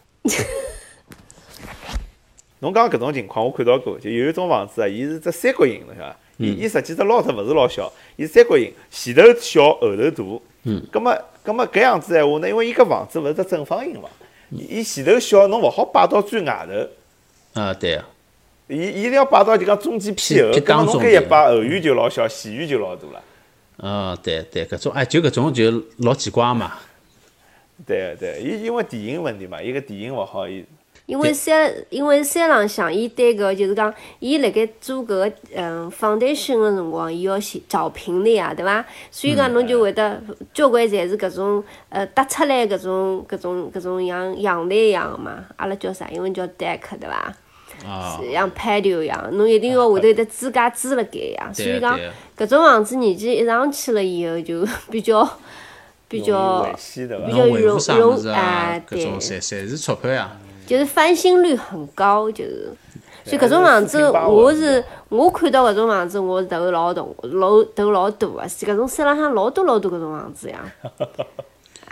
侬讲搿种情况，我看到过，就有一种房子啊，伊是只三角形，侬晓得伐？伊伊实际只 lot 勿是老小，伊三角形，前头小，后头大。嗯。葛末葛末搿样子闲话呢，因为伊搿房子勿是只正方形嘛，伊前头小，侬勿好摆到最外头。啊，对啊。 伊伊一定要摆到就讲中间偏后，葛末侬搿一摆，后院就老小，前院就老大了。 啊，对对，搿种哎，就搿种就老奇怪嘛。 对对，伊因为地形问题嘛，伊个地形勿好，伊。 因为山，因为山浪向，伊对个就是讲，伊辣盖做搿个嗯 foundation 个辰光，伊要先找平的呀，对伐？所以讲侬就会得交关侪是搿种呃搭出来搿种搿种搿种像阳台一样个嘛，阿拉叫啥？英文叫 deck 对伐？ 啊。 像 patio 一样，侬一定要下头有得支架支辣盖呀。所以讲搿种房子年纪一上去了以后，就比较比较比较容容哎，对。 搿种侪侪是钞票呀。 就是翻新率很高，就是，所以搿种房子，我是我看到搿种房子，我头老大，老头老大个，是搿种山浪向老多老多搿种房子呀。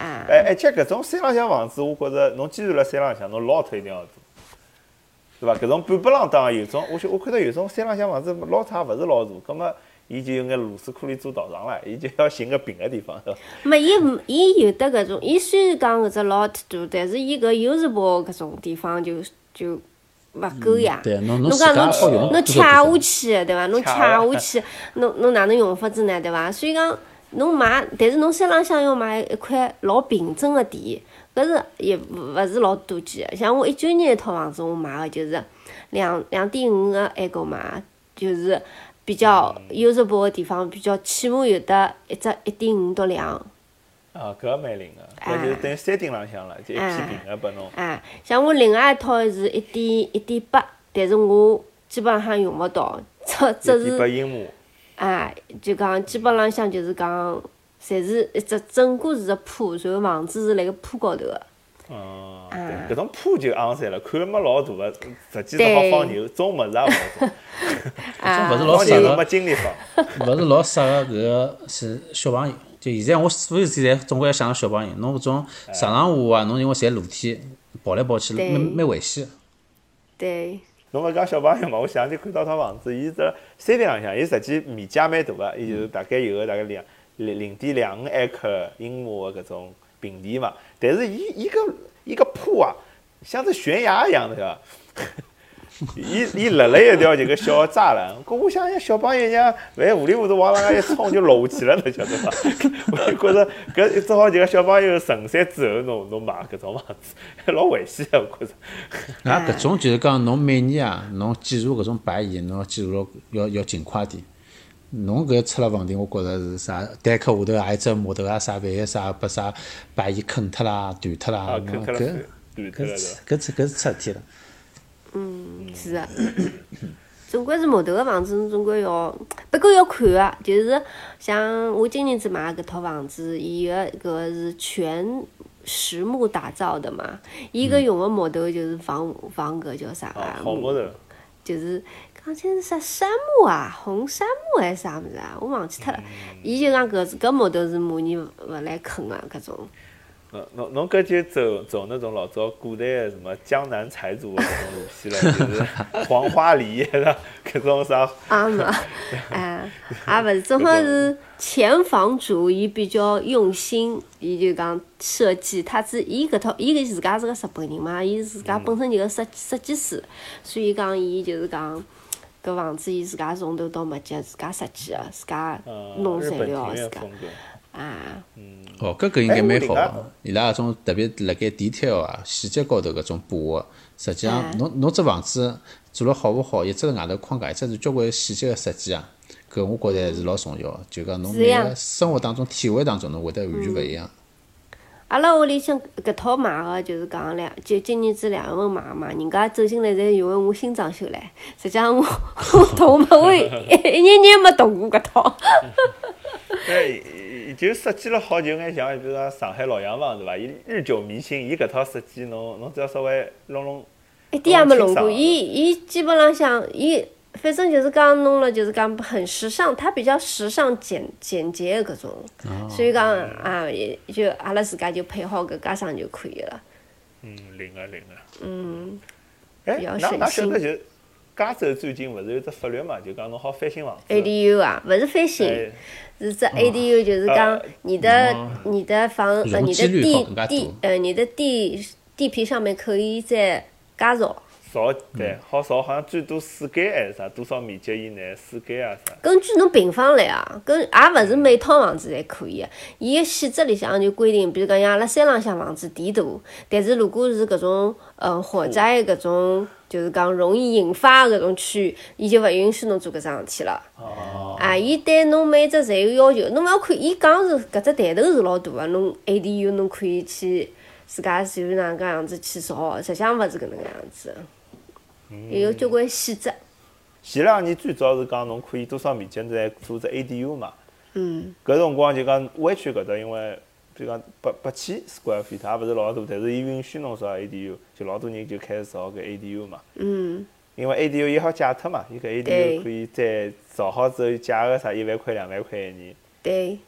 啊， 哎，而且搿种山浪向房子，我觉着侬既然辣山浪向，侬捞脱一定要做，对伐？搿种半北浪当有种，我我看到有种山浪向房子捞脱也勿是老大，葛末伊就有眼螺丝壳里做道场了，伊就要寻个平个地方，对伐？ 没，伊伊有的搿种，伊虽然讲搿只老大，但是伊搿优势堡搿种地方就就勿够呀。 对，侬侬侬讲侬自家好用侬搿个地方掐下去，对伐？侬掐下去，侬侬哪能用法子呢？对伐？所以讲侬买，但是侬山浪向要买一块老平整个地，搿是也勿是老多见的。像我一九年一套房子，我买个就是两两点五个埃个嘛，就是比较优质堡个地方，比较起码有得一只一点五独两。 啊，搿蛮灵个，搿就是等于山顶浪向了，就一片平个拨侬。 哎，像我另外一套是一点一点八，但是我基本上用勿到，这这一点八是英亩。 哎，就讲基本浪向就是讲，侪是一只整个是只铺，然后房子是辣盖铺高头个。 哦， 啊对，搿种铺就昂三了，看了没老大个，实际是好放牛，种物事也勿好种， 啊种物事老放牛是适合没精力放。 勿是老适合搿个是小朋友。就现在我所有事体侪总归要想到小朋友，侬搿种上上下下啊，侬因为侪露天，跑来跑去对蛮蛮危险。 对， 侬勿讲小朋友嘛，我前两天看到套房子，伊只山顶浪向，伊实际面积也蛮大个，伊就大概有个大概两零零点两五埃克英亩个搿种平地嘛。但是伊伊个伊个坡啊，像只悬崖一样的，对伐？伊伊立了一条这个小栅栏，搿我想想小朋友像万糊里糊涂往那个一冲就落下去了，侬晓得伐？我就觉着搿只好就个小朋友成山之后，侬侬买搿种房子，老危险的，我觉着。 啊，搿种就是讲侬每年啊，侬检查搿种排遗，侬要检查要要尽快点。侬搿出了问题，我觉着是啥？单口下头还有只木头啊，啥万一啥把啥排遗啃脱啦、断脱啦， 啊， 侬啃脱了搿断脱了搿对伐？ 搿搿是出事体了。 嗯，是的。总归是木头个房子，侬总归要，不过要看个，就是像我今年子买搿套房子，伊个搿个是全实木打造的嘛，伊搿用个木头就是防防搿叫啥啊， 个？ 好木头。 就是讲起是啥杉木啊，红杉木还是啥物事啊？我忘记脱了。伊就讲搿搿木头是模拟勿来啃个搿种。 侬侬侬搿就走走那种老早古代的什么江南财主的搿种路线了，就是黄花梨的搿种啥。 啊嘛，哎，也勿是，正好是前房主伊比较用心，伊就讲设计，他是伊搿套，伊搿自家是个日本人嘛，伊自家本身就个设设计师，所以讲伊就是讲搿房子伊自家从头到末脚自家设计个，自家弄材料自家。啊， 哦，搿个应该蛮好个。伊拉搿种特别辣盖 detail 啊、细节高头搿种把握，实际上侬侬只房子做了好勿好，一只是外头框架，一只是交关细节个设计啊，搿我觉着还是老重要。就讲侬每个生活当中、体会当中，侬会得完全勿一样。 阿拉屋里向搿套买个就是讲两，就今年子两月份买个嘛，人家走进来侪以为我新装修唻。实际上我我动没我一一年年没动过搿套。 对，伊就设计了好，就眼像比如讲上海老洋房对伐？伊日久弥新，伊搿套设计侬侬只要稍微弄弄。 一点也没弄过，伊伊基本浪向伊反正就是讲弄了，就是讲很时尚，它比较时尚简简洁的搿种， 哦、 所以讲啊，也就阿拉自家就配好搿家上就可以了。 嗯，灵个灵个。 嗯。 哎， 比较那那晓省心。 得就加州最近勿是有只法律嘛？就讲侬好翻新房子。 A D U 啊，勿是翻新， 哎是这 A D U，就是讲你的你的房呃容你的积率好地更加多地呃你的地地皮上面可以再加造。 造对，好造好像最多四间还是啥？多少面积以内四间啊啥？ 根据侬平方来啊，跟也勿是每套房子侪可以个。伊个细则里向就规定，比如讲像阿拉山浪向房子地大，但是如果是搿种呃火灾搿种，就是讲容易引发搿种区域，伊就勿允许侬做搿桩事体了。 哦。 啊，伊对侬每只侪有要求，侬勿要看，伊讲是搿只抬头是老大个，侬 A D U 侬可以去自家随便哪能介样子去造，实际上勿是搿能介样子。也有交关细则。 前两年最早是讲侬可以多少面积再做只 A D U 嘛？ 嗯。 搿辰光就讲湾区搿搭，因为比如讲八八千 square feet，也勿是老大，但是伊允许侬造 A D U， 就老多人就开始造搿 A D U 嘛。 嗯。 因为 A D U 伊好借脱嘛，伊搿 A D U 可以再造好之后借个啥一万块两万块一年。 对。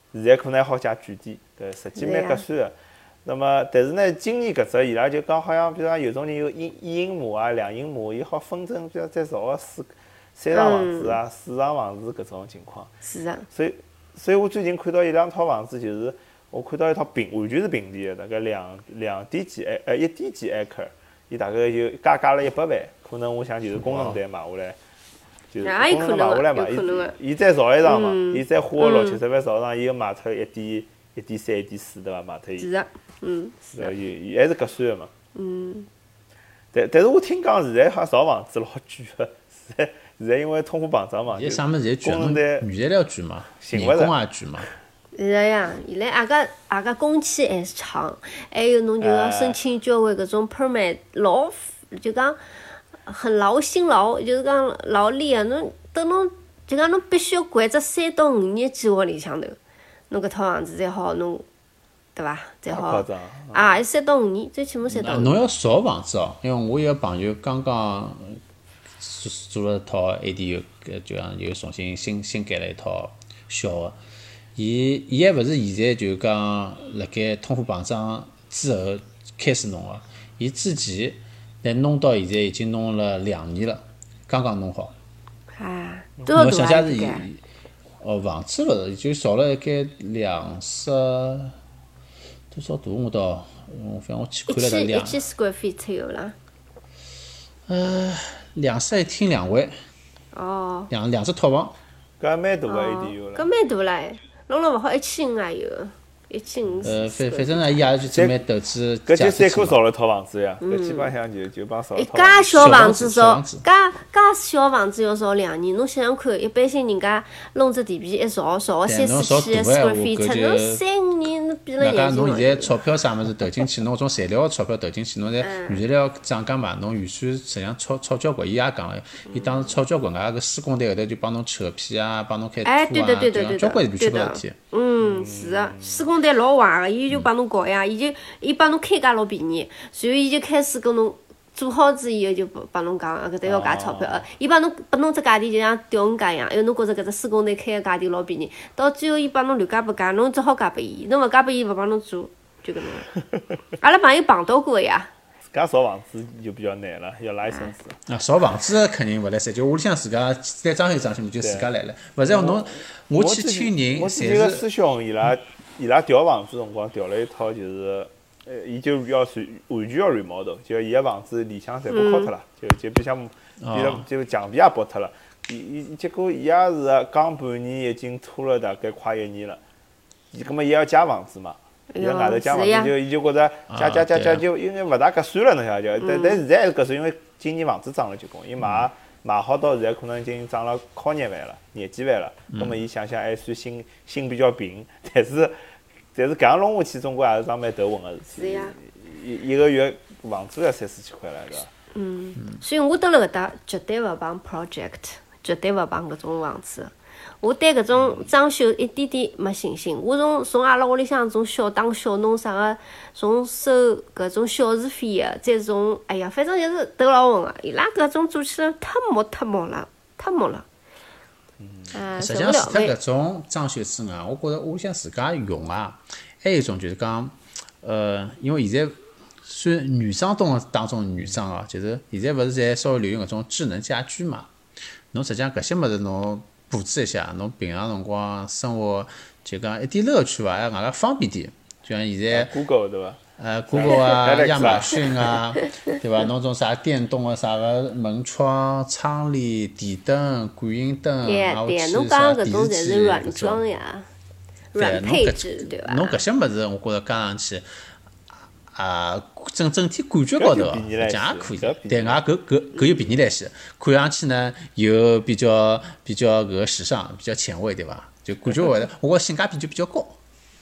现在可能还好借贵点，搿实际蛮合算个。那么，但是呢，今年搿只伊拉就讲，好像比如讲有种人有一一英亩啊、两英亩，伊好分成，比如再造个四三幢房子啊、四幢房子搿种情况。 是的。 所以，所以我最近看到一两套房子，就是我看到一套平完全是平地个，大概两两点几埃呃一点几埃克，伊大概就加价了一百万，可能我想就是工程队买下来。就是工程买下来嘛，伊伊再造一幢嘛，伊再花个六七十万造上，伊又卖脱一点一点三、一点四，对伐？卖脱伊。 是的，嗯。 是的，伊伊还是合算个嘛。 嗯。 但但是我听讲现在好像造房子老贵个，现在现在因为通货膨胀嘛， 现在啥物事侪贵， 工程队原材料贵嘛，人工也贵嘛。 是的呀，现在阿个阿个工期还是长，还有侬就要申请交关搿种 permit，老就讲。很劳心劳，就是讲劳力啊！侬等侬就讲侬必须要掼只三到五年计划里向头，侬搿套房子才好弄，对伐？才好啊！三到五年，最起码三到五年。 侬要造房子哦，因为我一个朋友刚刚做做了一套 A D U， 搿就讲又重新新新盖了一套小个，伊伊还勿是现在就讲辣盖通货膨胀之后开始弄个，伊之前。但弄到现在已经弄了两年了，刚刚弄好。 啊，多少大啊？ 是哦，房子勿是，就造了该两室多少大？我倒，反正我去看了，两。 一千 square feet 才有啦。 呃，两室一厅两卫。 哦。 两两只套房。 搿蛮大个 A D U 了。 搿蛮大唻，弄了勿好一千五也有。一千五十。 呃，反反正呢，伊也就准备投资。 搿就三口造了套房子呀，搿基本上就就帮造了套房子。介小房子造， 介介小房子要造两年，侬想想看，一般性人家弄只地皮一造，造个三四千 square feet，侬三五年侬闭了眼睛。 那侬现在钞票啥物事投进去，侬种材料个钞票投进去，侬在原材料涨价嘛，侬预算实际上超超交关。伊也讲了，伊当时超交关，外个施工队后头就帮侬扯皮啊，帮侬开拖啊， 交关乱七八糟事体。 嗯，是个，施工队老坏个，伊就帮侬搞呀，伊就伊帮侬开价老便宜，然后伊就开始跟侬做好子以后就帮侬讲，搿搭要价钞票，伊帮侬拨侬只价钿就像调鱼价一样，哎哟，侬觉着搿只施工队开个价钿老便宜，到最后伊帮侬乱加不加，侬只好加拨伊，侬勿加拨伊勿帮侬做，就搿能。阿拉朋友碰到过个呀。 自家造房子就比较难了，要 license。 啊，造房子肯定勿来三，就屋里向自家再装修装修，就自家来了。勿然侬我去听人， 我之前个师兄伊拉伊拉调房子辰光调了一套，就是呃，伊就要完完全要 remodel，就伊个房子里向全部敲脱了，就就比像比如就墙壁也剥脱了。伊伊结果伊也是刚半年已经拖了大概快一年了，伊葛末伊要借房子嘛。伊辣外头借房子就伊就觉着借借借借就因为勿大合算了，侬晓得就，但但现在还是合算，因为今年房子涨了结棍，伊买买好到现在可能已经涨了靠廿万了，廿几万了。那么伊想想还算心心比较平，但是但是搿样弄下去，总归也是桩蛮头昏个事体。一一个月房租要三四千块了，对伐？ 嗯，所以我蹲辣搿搭绝对勿帮 project， 绝对勿帮搿种房子。我对搿种装修一点点没信心。我从从阿拉屋里向从小打小弄啥个，从收搿种小时费个，再从哎呀，反正就是头老昏个。伊拉搿种做起来太木太木了，太木了。嗯， 实际上除脱搿种装修之外，我觉着屋里向自家用啊，还有一种就是讲，呃，因为现在算女装当当中女装哦，就是现在勿是在稍微流行搿种智能家居嘛。侬实际上搿些物事侬布置一下，侬平常辰光生活就讲一点乐趣伐，还外加方便点。就像现在 Google 对伐？ 呃 ，Google 啊，亚马逊啊，对伐？侬种啥电动个啥个门窗、窗帘、电灯、感应灯， 啊， 对， 侬讲搿种侪是软装呀，软配置对伐？ 侬搿些物事，我觉着加上去。啊，整整体感觉高头哦，实际也可以，但外搿搿搿又便宜来些，看上去呢又比较比较搿个时尚，比较前卫，对伐？就感觉会得，我觉着性价比就比较高。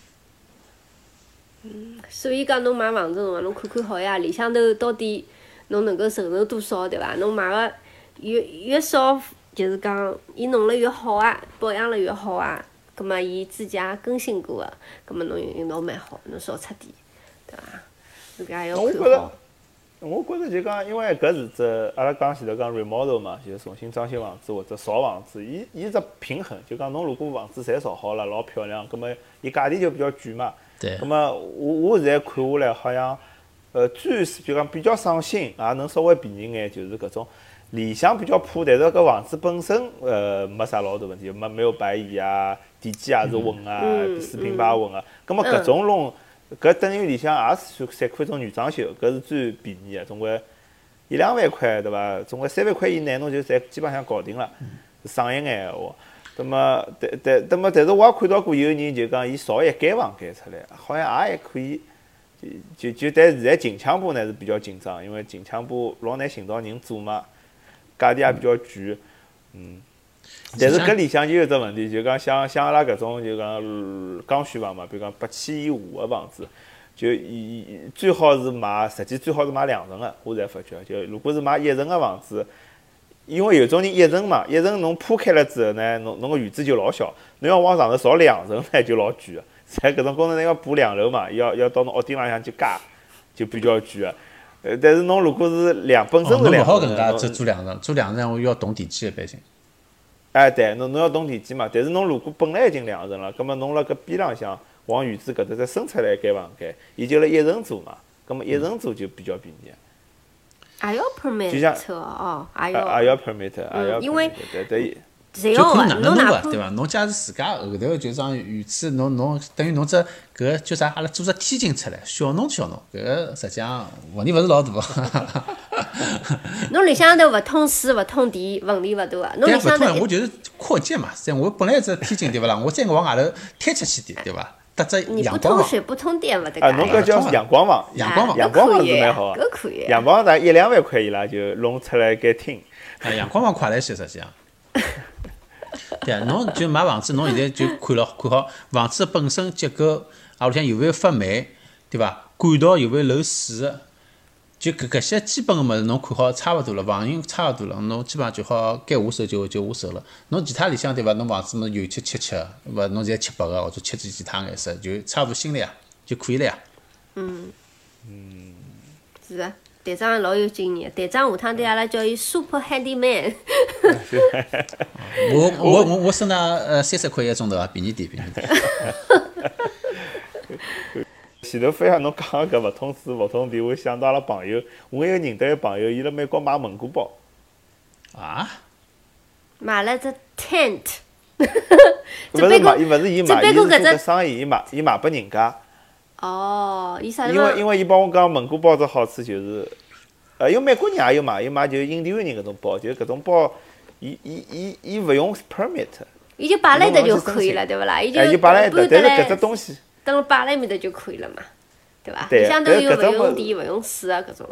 嗯，所以讲侬买房子辰光，侬看看好呀，里向头到底侬能够承受多少，对伐？侬买个越越少，就是讲伊弄了越好啊，保养了越好啊，葛末伊自家更新过个，葛末侬用到蛮好，侬少出点，对伐？自家要看好。 我觉着就讲，因为搿是只阿拉讲前头讲 remodel 嘛，就是重新装修房子或者造房子，伊伊只平衡，就讲侬如果房子侪造好了，老漂亮，葛末伊价钿就比较贵嘛。 对。 葛末我我现在看下来，好像呃，最就讲比较省心，也能稍微便宜眼，就是搿种里向比较破，但是搿房子本身呃没啥老大问题，没没有白蚁啊，地基也是稳啊，四平八稳啊。葛末搿种弄。搿等于里向也是算三块种原装修，搿是最便宜的，总归一两万块对伐？总归三万块以内侬就侪基本上搞定了，省一眼闲话。那么，但但那么，但是我也看到过有人就讲，伊造一间房间出来，好像也还可以。就就就，但现在近腔部呢是比较紧张，因为近腔部老难寻到人做嘛，价钿也比较贵，嗯。但是搿里向就有只问题，就讲像像阿拉搿种就讲刚需房嘛，比如讲八千以下个房子，就伊最好是买，实际最好是买两层个。我才发觉，就如果是买一层个房子，因为有种人一层嘛，一层侬铺开了之后呢，侬侬个院子就老小，侬要往上头造两层呢就老贵个。在搿种工程呢要补两楼嘛，要要到侬屋顶浪向去加，就比较贵个。呃，但是侬如果是两本身是两层， 侬勿好搿能介做做两层，做两层我要动地基一般性。 哎，对，侬侬要动地基嘛，但是侬如果本来已经两层了，葛末侬辣搿边浪向往院子搿搭再伸出来一间房间，伊就辣一层做嘛，葛末一层做就比较便宜。 也要 permit 哦，也要也要 permit， 也要 permit， 因为对对。 就看哪能弄个对伐？侬假如自家后头就桩院子，侬侬等于侬只搿叫啥？阿拉做只天井出来，小弄小弄，搿个实际上问题勿是老大。 侬里向头勿通水勿通电，问题勿大个。侬里向头我就是扩建嘛，像我本来只天井对勿啦？我再往外头推出去点对伐？搭只阳光房。 你不通水不通电勿得啊，侬搿叫阳光房， 阳光房， 阳光房是蛮好个。搿可以。 阳光房一两万块伊拉就弄出来间厅。 啊，阳光房快来些实际上。对啊，侬就买房子，侬现在就看了看好房子本身结构，啊，屋里向有没有发霉，对伐？管道有没有漏水，就搿搿些基本个物事侬看好差勿多了，房型差勿多了，侬基本上就好该下手就就下手了。侬其他里向对伐？侬房子么油漆漆漆，勿侬现在漆白个或者漆其其他颜色，就差勿多新了呀，就可以了呀。 嗯嗯，是个。队长老有经验，队长下趟对阿拉叫伊 super handyman。 我我我我省那呃三十块一个钟头啊，便宜点便宜点。 前头飞向侬讲搿勿通水勿通电，我想到阿拉朋友，我有认得个朋友，伊辣美国买蒙古包。 啊？ 买了只 tent。 勿是买，伊勿是伊买，伊是做个生意，伊卖伊卖拨人家。 哦，伊啥？ 因为因为伊帮我讲蒙古包只好处就是，呃，因为美国人也有买，伊买就印第安人搿种包，就搿种包，伊伊伊伊勿用 permit， 伊就摆辣一搭就可以了，对勿啦？伊就伊摆辣一搭，但是搿只东西， 等了摆辣埃面搭就可以了嘛，对伐？ 对， 相当于勿用电、勿用水啊搿种。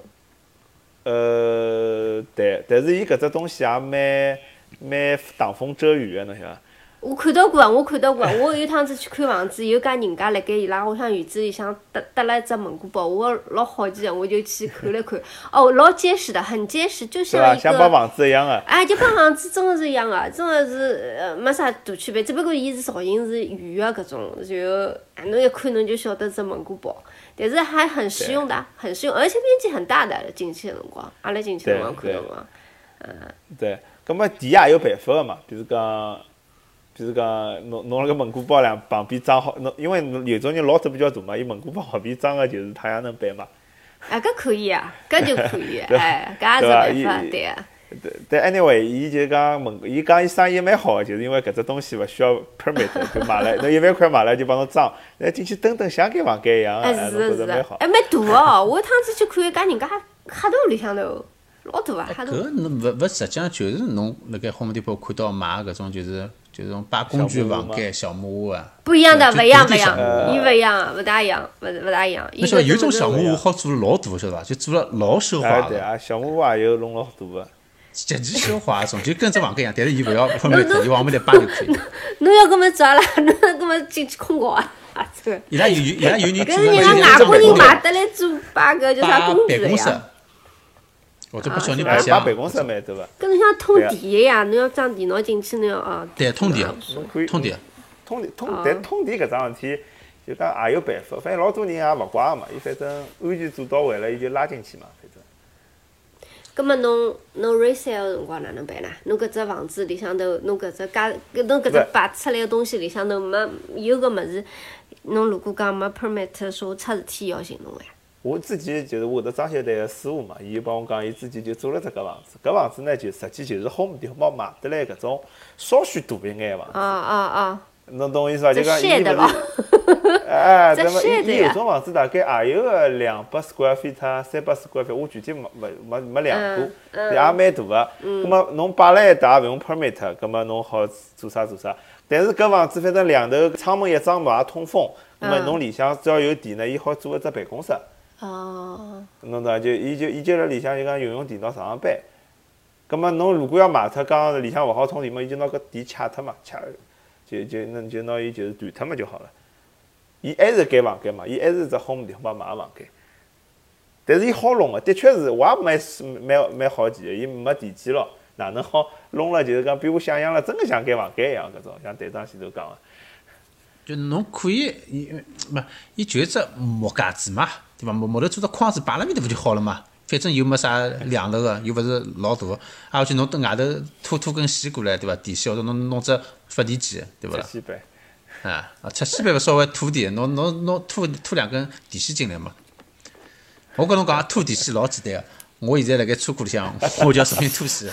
呃，对，但是伊搿只东西也蛮蛮挡风遮雨个，侬晓得伐？ 我看到过啊，我看到过啊。我有趟子去看房子，有家人家辣盖伊拉屋里向院子里向搭搭了一只蒙古包，我老好奇的，我就去看了看。哦，老结实的，很结实，就像一个。 像帮房子一样的。 哎，就帮房子真的是一样的，真的是呃没啥大区别，只不过伊是造型是圆的搿种，就哎侬一看侬就晓得是蒙古包，但是还很实用的，很实用，而且面积很大的。进去的辰光，阿拉进去的辰光看到光，嗯。 对，葛末电也有办法个嘛，比如讲。比如讲，侬侬那个蒙古包两旁边装好，侬因为有种人老头比较大嘛，伊蒙古包旁边装个就是太阳能板嘛。 啊，搿可以啊，搿就可以，哎，搿也是办法，对啊。 对，但 anyway， 伊就讲蒙，伊讲伊生意蛮好个，就是因为搿只东西勿需要 permit， 就买了，侬一万块买了就帮侬装，那进去蹬蹬像间房间一样个， 哎， 侬觉着蛮好。 哎，蛮大哦！我一趟子去看一家人家黑头里向头，老大啊，黑头。 搿侬勿勿实际上就是侬辣盖 Home Depot 看到买搿种就是。就是种摆工具房间小木屋啊， 不一样的，勿一样，勿一样，伊勿一样，勿大一样，勿勿大一样。 侬晓得有种小木屋好做老大，晓得伐？就做了老奢华的。对啊，小木屋也有弄老大个。 极其奢华种，就跟只房间一样，但是伊勿要分面头，伊往面头摆就可以。 侬要搿么做啦？侬搿么进去困觉啊？这。 伊拉有伊拉有人做。 搿是人家外国人买得来做摆个叫啥工具呀？ 或者拨小人白相， 办公室蛮对伐？ 搿侬像通电个呀，侬要装电脑进去，侬要哦。 对，通电，通电， 通电，通但通电搿桩事体，就讲也有办法。反正老多人也勿怪个嘛，伊反正安全做到位了，伊就拉进去嘛，反正。 葛末侬侬 resale 辰光哪能办呢？侬搿只房子里向头，侬搿只家，侬搿只摆出来个东西里向头没有个物事，侬如果讲没 permit 说出事体要寻侬呀？ 我之前就是我搿搭装修队个师傅嘛，伊就帮我讲，伊之前就做了只搿房子，搿房子呢就实际就是 home 地方买得来搿种稍许大一眼房子。 啊啊啊！ 侬懂我意思伐？就讲伊勿是是，哎，那么伊伊有这种房子大概也有个两百 square feet 啊，三百 square feet，我具体没没没没量过， 嗯也蛮大个。葛么侬摆辣一搭也勿用 permit，葛么侬好做啥做啥。但是搿房子反正两头窗门一张嘛，也通风。葛么侬里向只要有电呢，伊好做一只办公室。 哦。 侬懂伐？就伊就伊就辣里向就讲用用电脑上上班。葛么侬如果要卖脱，讲里向勿好通电嘛，伊就拿搿电掐脱嘛，掐。就就那就拿伊就是断脱嘛就好了。伊还是间房间嘛，伊还是只 home 地方买个房间。但是伊好弄个，的确是我也蛮蛮蛮好奇个，伊没电机咯，哪能好弄了？就是讲比我想象了，真个像间房间一样搿种，像队长前头讲个。 就侬可以，伊没，伊就一只木架子嘛，对伐？木木头做只框子摆辣面头勿就好了嘛？反正又没啥亮头个，又勿是老大，挨下去侬等外头拖拖根线过来，对伐？电线或者侬弄只发电机，对勿啦？ 七板。 啊啊，拆线板勿稍微拖点，侬侬侬拖拖两根电线进来嘛。我跟侬讲，拖电线老简单个。我现在辣盖车库里向，我叫视频拖线。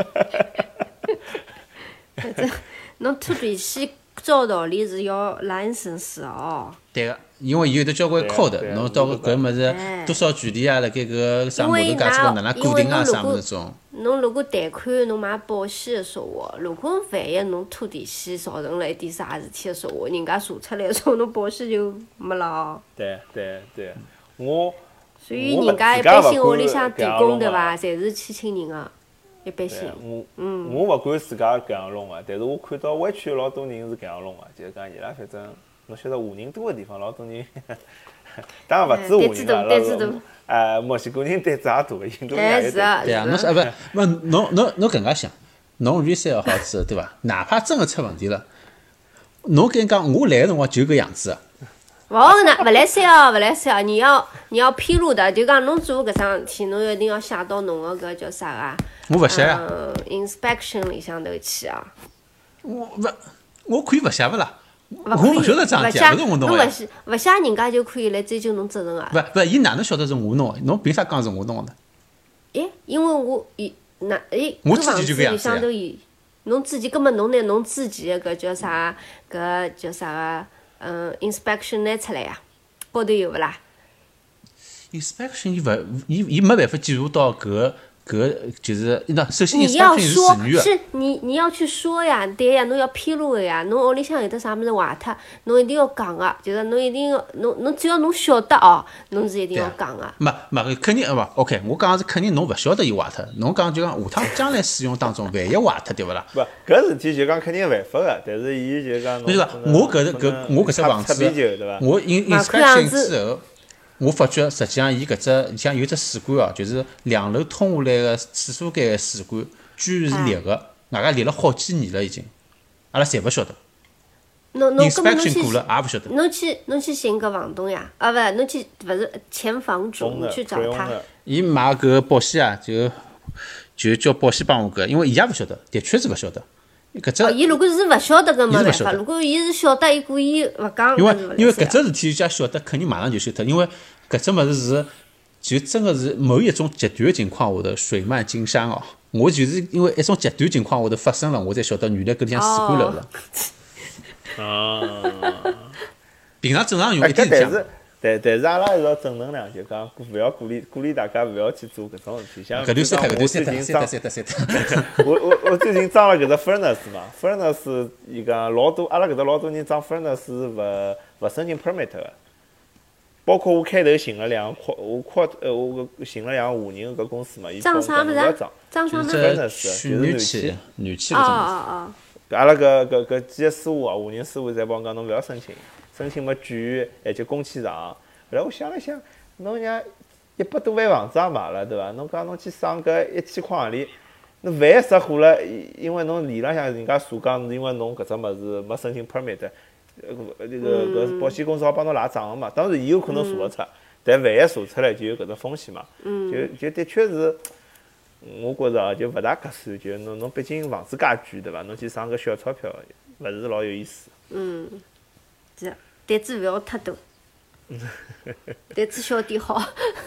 反正侬拖电线，照道理是要 license 哦。 对个，因为伊有得交关 code，侬到搿物事多少距离啊，辣盖搿啥木头架子高哪能固定啊，啥物事种。 侬如果贷款，侬买保险个说话，如果万一侬拖电线造成了一点啥事体个说话，人家查出来个时候，侬保险就没了哦。 对对对，我。 所以人家一般性屋里向电工对伐，侪是去请人个，一般性。 我嗯， 我勿敢自家搿样弄个，但是我看到湾区有老多人是搿样弄个，就是讲伊拉反正侬晓得华人多个地方，老多人，当然勿止华人啦，老多哎墨西哥人胆子也大，印度人也有胆。 对啊，侬是啊勿勿侬侬侬搿能介想，侬 resale 好子对伐？哪怕真个出问题了，侬跟讲我来个辰光就搿样子。 勿好呢，勿来三哦，勿来三哦，你要你要披露的，就讲侬做搿桩事体，侬一定要写到侬个搿叫啥个？ 我勿写呀。 嗯 ，inspection 里向头去啊。 我勿，我可以勿写勿啦？我勿勿晓得桩事体，勿是我弄个。 侬勿写勿写，人家就可以来追究侬责任个。 勿勿，伊哪能晓得是我弄个？侬凭啥讲是我弄个呢？ 诶，因为我伊那诶， 我自己就搿样子呀。 里向头有侬自己，根本侬拿侬自己个搿叫啥？搿叫啥个？嗯 ，inspection 拿出来呀，高头有勿啦 ？inspection 伊勿，伊伊没办法记录到搿搿就是那首先你要 inspection 是说自愿是你你要去说呀，对呀，侬要披露个呀，侬屋里向有得啥物事坏脱，侬一定要讲个，就是侬一定要侬侬只要侬晓得哦，侬是一定要讲个。 没没肯定勿 OK，我讲是肯定侬勿晓得伊坏脱，侬讲就讲下趟将来使用当中万一坏脱对勿啦？ 勿，搿事体就讲肯定违法个，但是伊就讲侬。 就是我搿搿我搿只房子，我 in inspection 之后。我发觉实际上，伊搿只像有只水管哦，就是两楼通下来个厕所间个水管，居然是裂个，外加裂了好几年了已经，阿拉侪勿晓得。 侬侬根本侬去， 过了也勿晓得。 侬去侬去寻个房东呀，啊勿，侬去勿是前房主，你去找他。 伊买搿个保险啊，就就叫保险帮我搿，因为伊也勿晓得，的确是勿晓得。搿只， 伊如果是勿晓得，搿没办法。如果伊是晓得，伊故意勿讲， 因为因为搿只事体，人家晓得，肯定马上就修脱。因为搿只物事是，就真个是某一种极端的情况下头水漫金山哦。我就是因为一种极端情况下头发生了，我才晓得原来搿里向水管漏了。 哦。 平常正常用一点讲。但但是阿拉是要正能量，就讲勿要鼓励鼓励大家勿要去做搿种事体。像搿段三脱，搿段三脱， 三脱三脱三脱。 我我我最近装了搿只 furnace 嘛 ，furnace 伊讲老多阿拉搿搭老多人装 furnace 是勿勿申请 permit 个，包括我开头寻了两个我扩呃我寻了两个华人搿公司嘛，伊装啥物事？装啥物事 ？furnace 就是暖气，暖气搿种。 哦哦哦。 阿拉搿搿搿几个师傅啊，华人师傅侪帮我讲侬勿要申请。申请么贵，而且工期长。后来我想了想，侬让一百多万房子也买了，对伐？侬讲侬去省搿一千块行钿，那万一失火了，因为侬理论上人家查讲，因为侬搿只物事没申请 permit， 呃，这个搿保险公司好帮侬赖账个嘛。当然，伊有可能查勿出，但万一查出来就有搿只风险嘛。就就的确是， 我觉着就勿大合算，就侬侬毕竟房子介贵对伐？侬去省个小钞票，勿是老有意思。 嗯，是，胆子勿要太大，胆子小点好。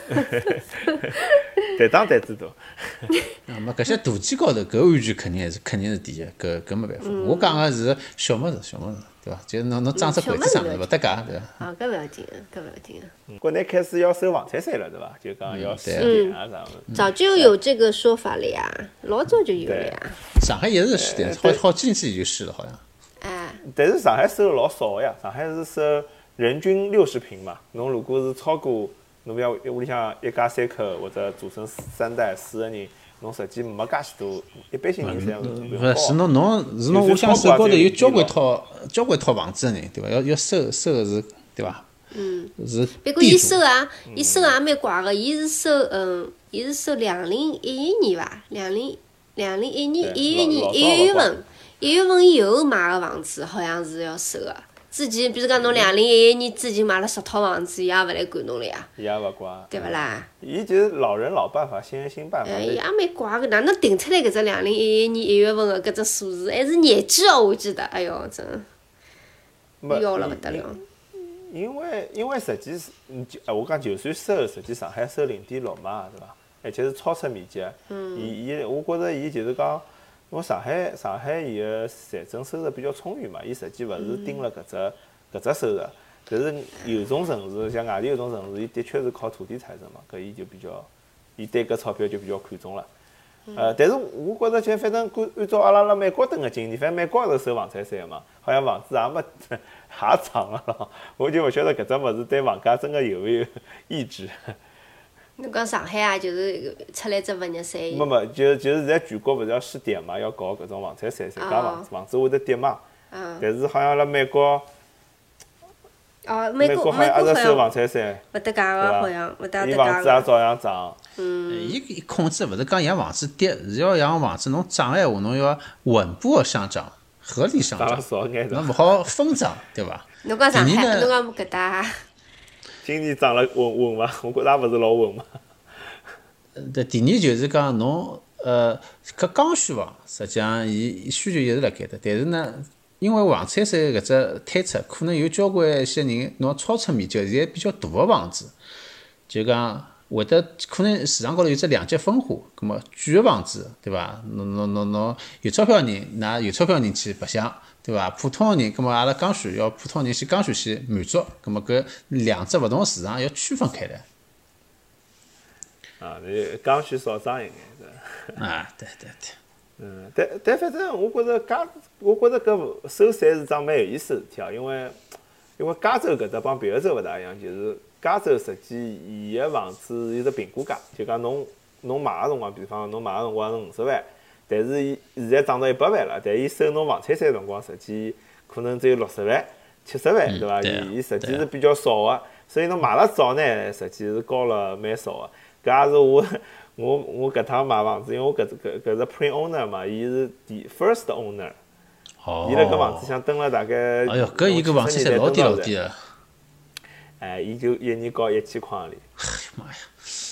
但当胆子大。 啊，么搿些大件高头搿安全肯定还是肯定是第一，搿搿没办法。我讲个是小物事，小物事，对伐？就是侬侬装只柜子上面勿搭界，对伐？ 啊，搿勿要紧个，搿勿要紧个。 国内开始要收房产税了，对伐？就讲要试点啊啥物事。 早就有这个说法了呀，老早就有了呀。 上海一直是试点，好好几年前就试了，好像。 哎， 但是上海收了老少个呀，上海是收人均六十平嘛。侬如果是超过，侬比如屋里向一家三口或者组成三代四个人，侬实际没介许多，一般性人侪勿是，是侬侬是侬屋里向手高头有交关套交关套房子个人，对伐？要要收收个是，对伐？ 嗯。 是。 别过伊收啊，伊收也蛮怪个，伊是收嗯，伊是收两零一一年伐？两零两零一年一月年一月份，一月份以后买个房子好像是要收个。之前，比如讲侬两零一一年之前买了十套房子，伊也勿来管侬了呀。 伊也勿管。 对勿啦？ 伊就是老人老办法，新人新办法。 哎，伊也蛮怪个，哪能定出来搿只两零一一年一月份个搿只数字，还是日记哦，我记得，哎哟，真要了勿得了。 因为因为实际是，嗯，就我讲就算收，实际上海收零点六嘛，对伐？而且是超出面积。嗯。伊伊，我觉着伊就是讲。因为上海上海伊个财政收入比较充裕嘛，伊实际勿是盯了搿只搿只收入，但是有种城市像外地有种城市，伊的确是靠土地财政嘛，搿伊就比较，伊对搿钞票就比较看重了。呃，但是我觉着就反正按按照阿拉辣美国蹲个经验，反正美国也是收房产税个嘛，好像房子也没也涨个咯，我就勿晓得搿只物事对房价真个有没有抑制。 侬讲上海啊，就是出来只物业税。 没没，就就是现在全国勿是要试点嘛，要搞搿种房产税，自家房子房子会得跌嘛。嗯。但是好像辣美国。 哦，美国好像一直收房产税。 勿搭界个好像，勿搭界个。 伊房子也照样涨。 嗯。 伊伊控制勿是讲让房子跌，是要让房子侬涨个闲话，侬要稳步个上涨，合理上涨。 涨了少眼侬勿好疯涨，对伐？ 侬讲上海，侬讲搿搭。 今年涨了稳稳伐？我觉着也勿是老稳嘛。 呃，第二就是讲侬呃，搿刚需房，实际上伊需求一直辣盖的，但是呢，因为房产税搿只推出，可能有交关一些人侬超出面积，现在比较大个房子，就讲会得可能市场高头有只两极分化，葛末贵个房子，对伐？侬侬侬侬有钞票人，㑚有钞票人去白相。对伐？普通个人，葛末阿拉刚需要普通人先刚需先满足，葛末搿两只勿同市场要区分开来。 啊，你刚需少涨一眼是。 啊，对对对。 嗯，但但反正我觉着加，我觉着搿收税是桩蛮有意思个事体啊，因为因为加州搿搭帮别个州勿大一样，就是加州实际伊个房子有只评估价，就讲侬侬买个辰光，比方侬买个辰光是五十万。但是伊现在涨到一百万了，但伊收侬房产税辰光，实际可能只有六十万、七十万，对伐？伊伊实际是比较少个，所以侬买了早呢，实际是高了蛮少个。搿也是我我我搿趟买房子，因为我搿搿搿是 pre owner 嘛，伊是第 first owner， 哦， 伊辣搿房子想蹲了大概， 哎哟，搿伊搿房产税老低老低个。 哎，伊就一年交一千块钿。 哎呀妈呀！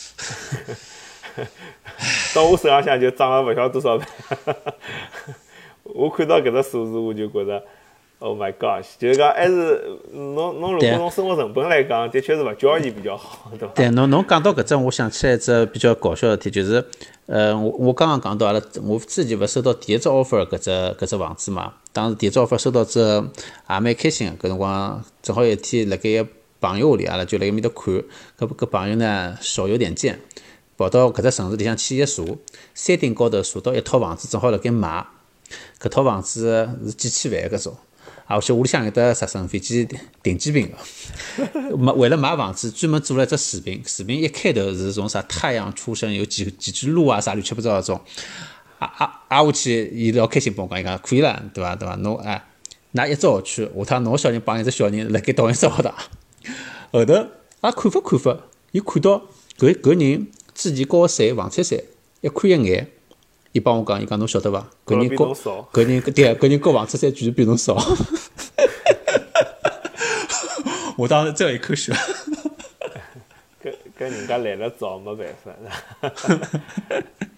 到我手浪向就涨了勿晓得多少倍，我看到搿只数字我就觉着 ，Oh my gosh，就是讲还是侬侬如果从生活成本来讲，的确是勿交易比较好，对伐？ 对，侬侬讲到搿只，我想起来一只比较搞笑的事体，就是呃，我我刚刚讲到阿拉，我之前勿收到第一只 offer 搿只搿只房子嘛，当时第一只 offer 收到之后也蛮开心个，搿辰光正好有一天辣盖一个朋友屋里，阿拉就辣盖面搭看，搿搿朋友呢手有点贱。跑到搿只城市里向去一查，山顶高头查到一套房子，正好辣盖卖。搿套房子是几千万搿种，而且屋里向有得直升飞机停机坪个。买为了买房子，专门做了一只视频。视频一开头是从啥太阳出生，有几几句路啊，啥乱七八糟搿种。啊啊啊！下去，伊老开心帮我讲，伊讲可以了，对伐？对伐？侬哎，㑚一只学区，下趟侬个小人帮一只小人辣盖同一只学堂。后头啊，看法看法，伊看到搿搿人。之前交个税，房产税一看一眼，伊帮我讲，伊讲侬晓得伐？搿人交搿人对，搿人交房产税居然比侬少。我当时这一口血。 搿搿人家来了早，没办法。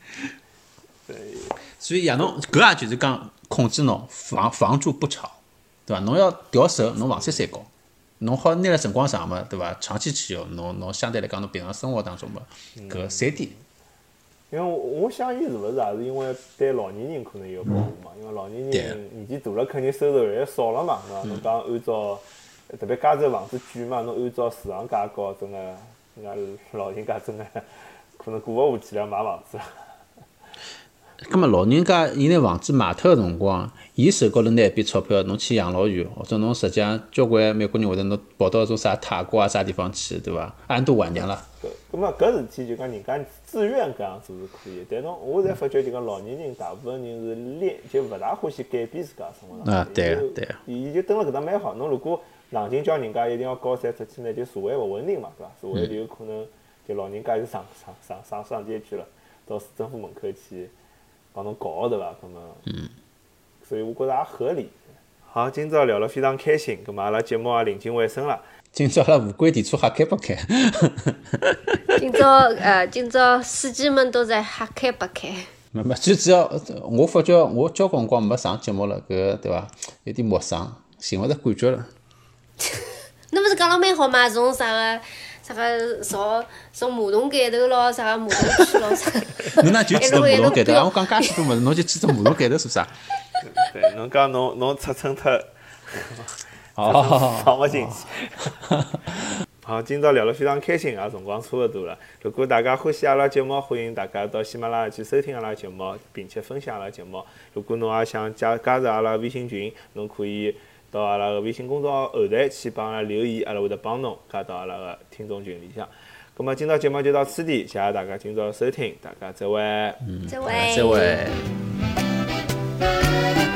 对， 所以像侬搿也就是讲控制侬房房住不炒，对伐？侬要调手，侬房产税高，侬好拿了辰光长嘛，对伐？长期持有，侬侬相对来讲侬平常生活当中嘛，搿税低。 因为我我想伊是勿是也是因为对老年人可能有保护嘛？因为老年人年纪大了，肯定收入越来越少了嘛，对伐？侬讲按照特别加州房子贵嘛，侬按照市场价高，真个人家老人家真个可能过勿下去了，买房子了。 咁么老人家伊拿房子卖脱个辰光，伊手高头拿一笔钞票，侬去养老院，或者侬实际上交关美国人会得侬跑到种啥泰国啊啥地方去，对伐？安度晚年了。 搿咁么搿事体就讲人家自愿搿样做是可以，但侬我现在发觉就讲老年人大部分人是练就勿大欢喜改变自家生活啊，对个对个。 伊就蹲辣搿搭蛮好，侬如果硬劲叫人家一定要高三出去呢，就社会勿稳定嘛，对伐？社会就有可能就老人家就上上上上上街去了，到市政府门口去帮侬搞，对伐？咁么，嗯，所以我觉着也合理。好，今朝聊了非常开心，咁么阿拉节目也临近尾声了。 今朝阿拉无轨电车还开不开？ 今朝呃，今朝司机们都在瞎开不开。 没没，最主要我发觉我交关辰光没上节目了，搿对伐？有点陌生，寻勿着感觉了。 侬勿是讲了蛮好嘛？从啥个啥个从从马桶盖头咯，啥个马桶区咯啥。 侬哪就记得马桶盖头？我讲介许多物事，侬就记得马桶盖头做啥？ 对，侬讲侬侬尺寸脱， 哦， 放勿进去。好，今朝聊了非常开心啊，辰光差勿多了。如果大家欢喜阿拉节目，欢迎大家到喜马拉雅去收听阿拉节目，并且分享阿拉节目。如果侬也想加加入阿拉微信群，侬可以到阿拉个微信公众号后台去帮阿拉留言，阿拉会得帮侬加到阿拉个听众群里向。咁么今朝节目就到此地，谢谢大家今朝收听，大家再会。 再会。 再会。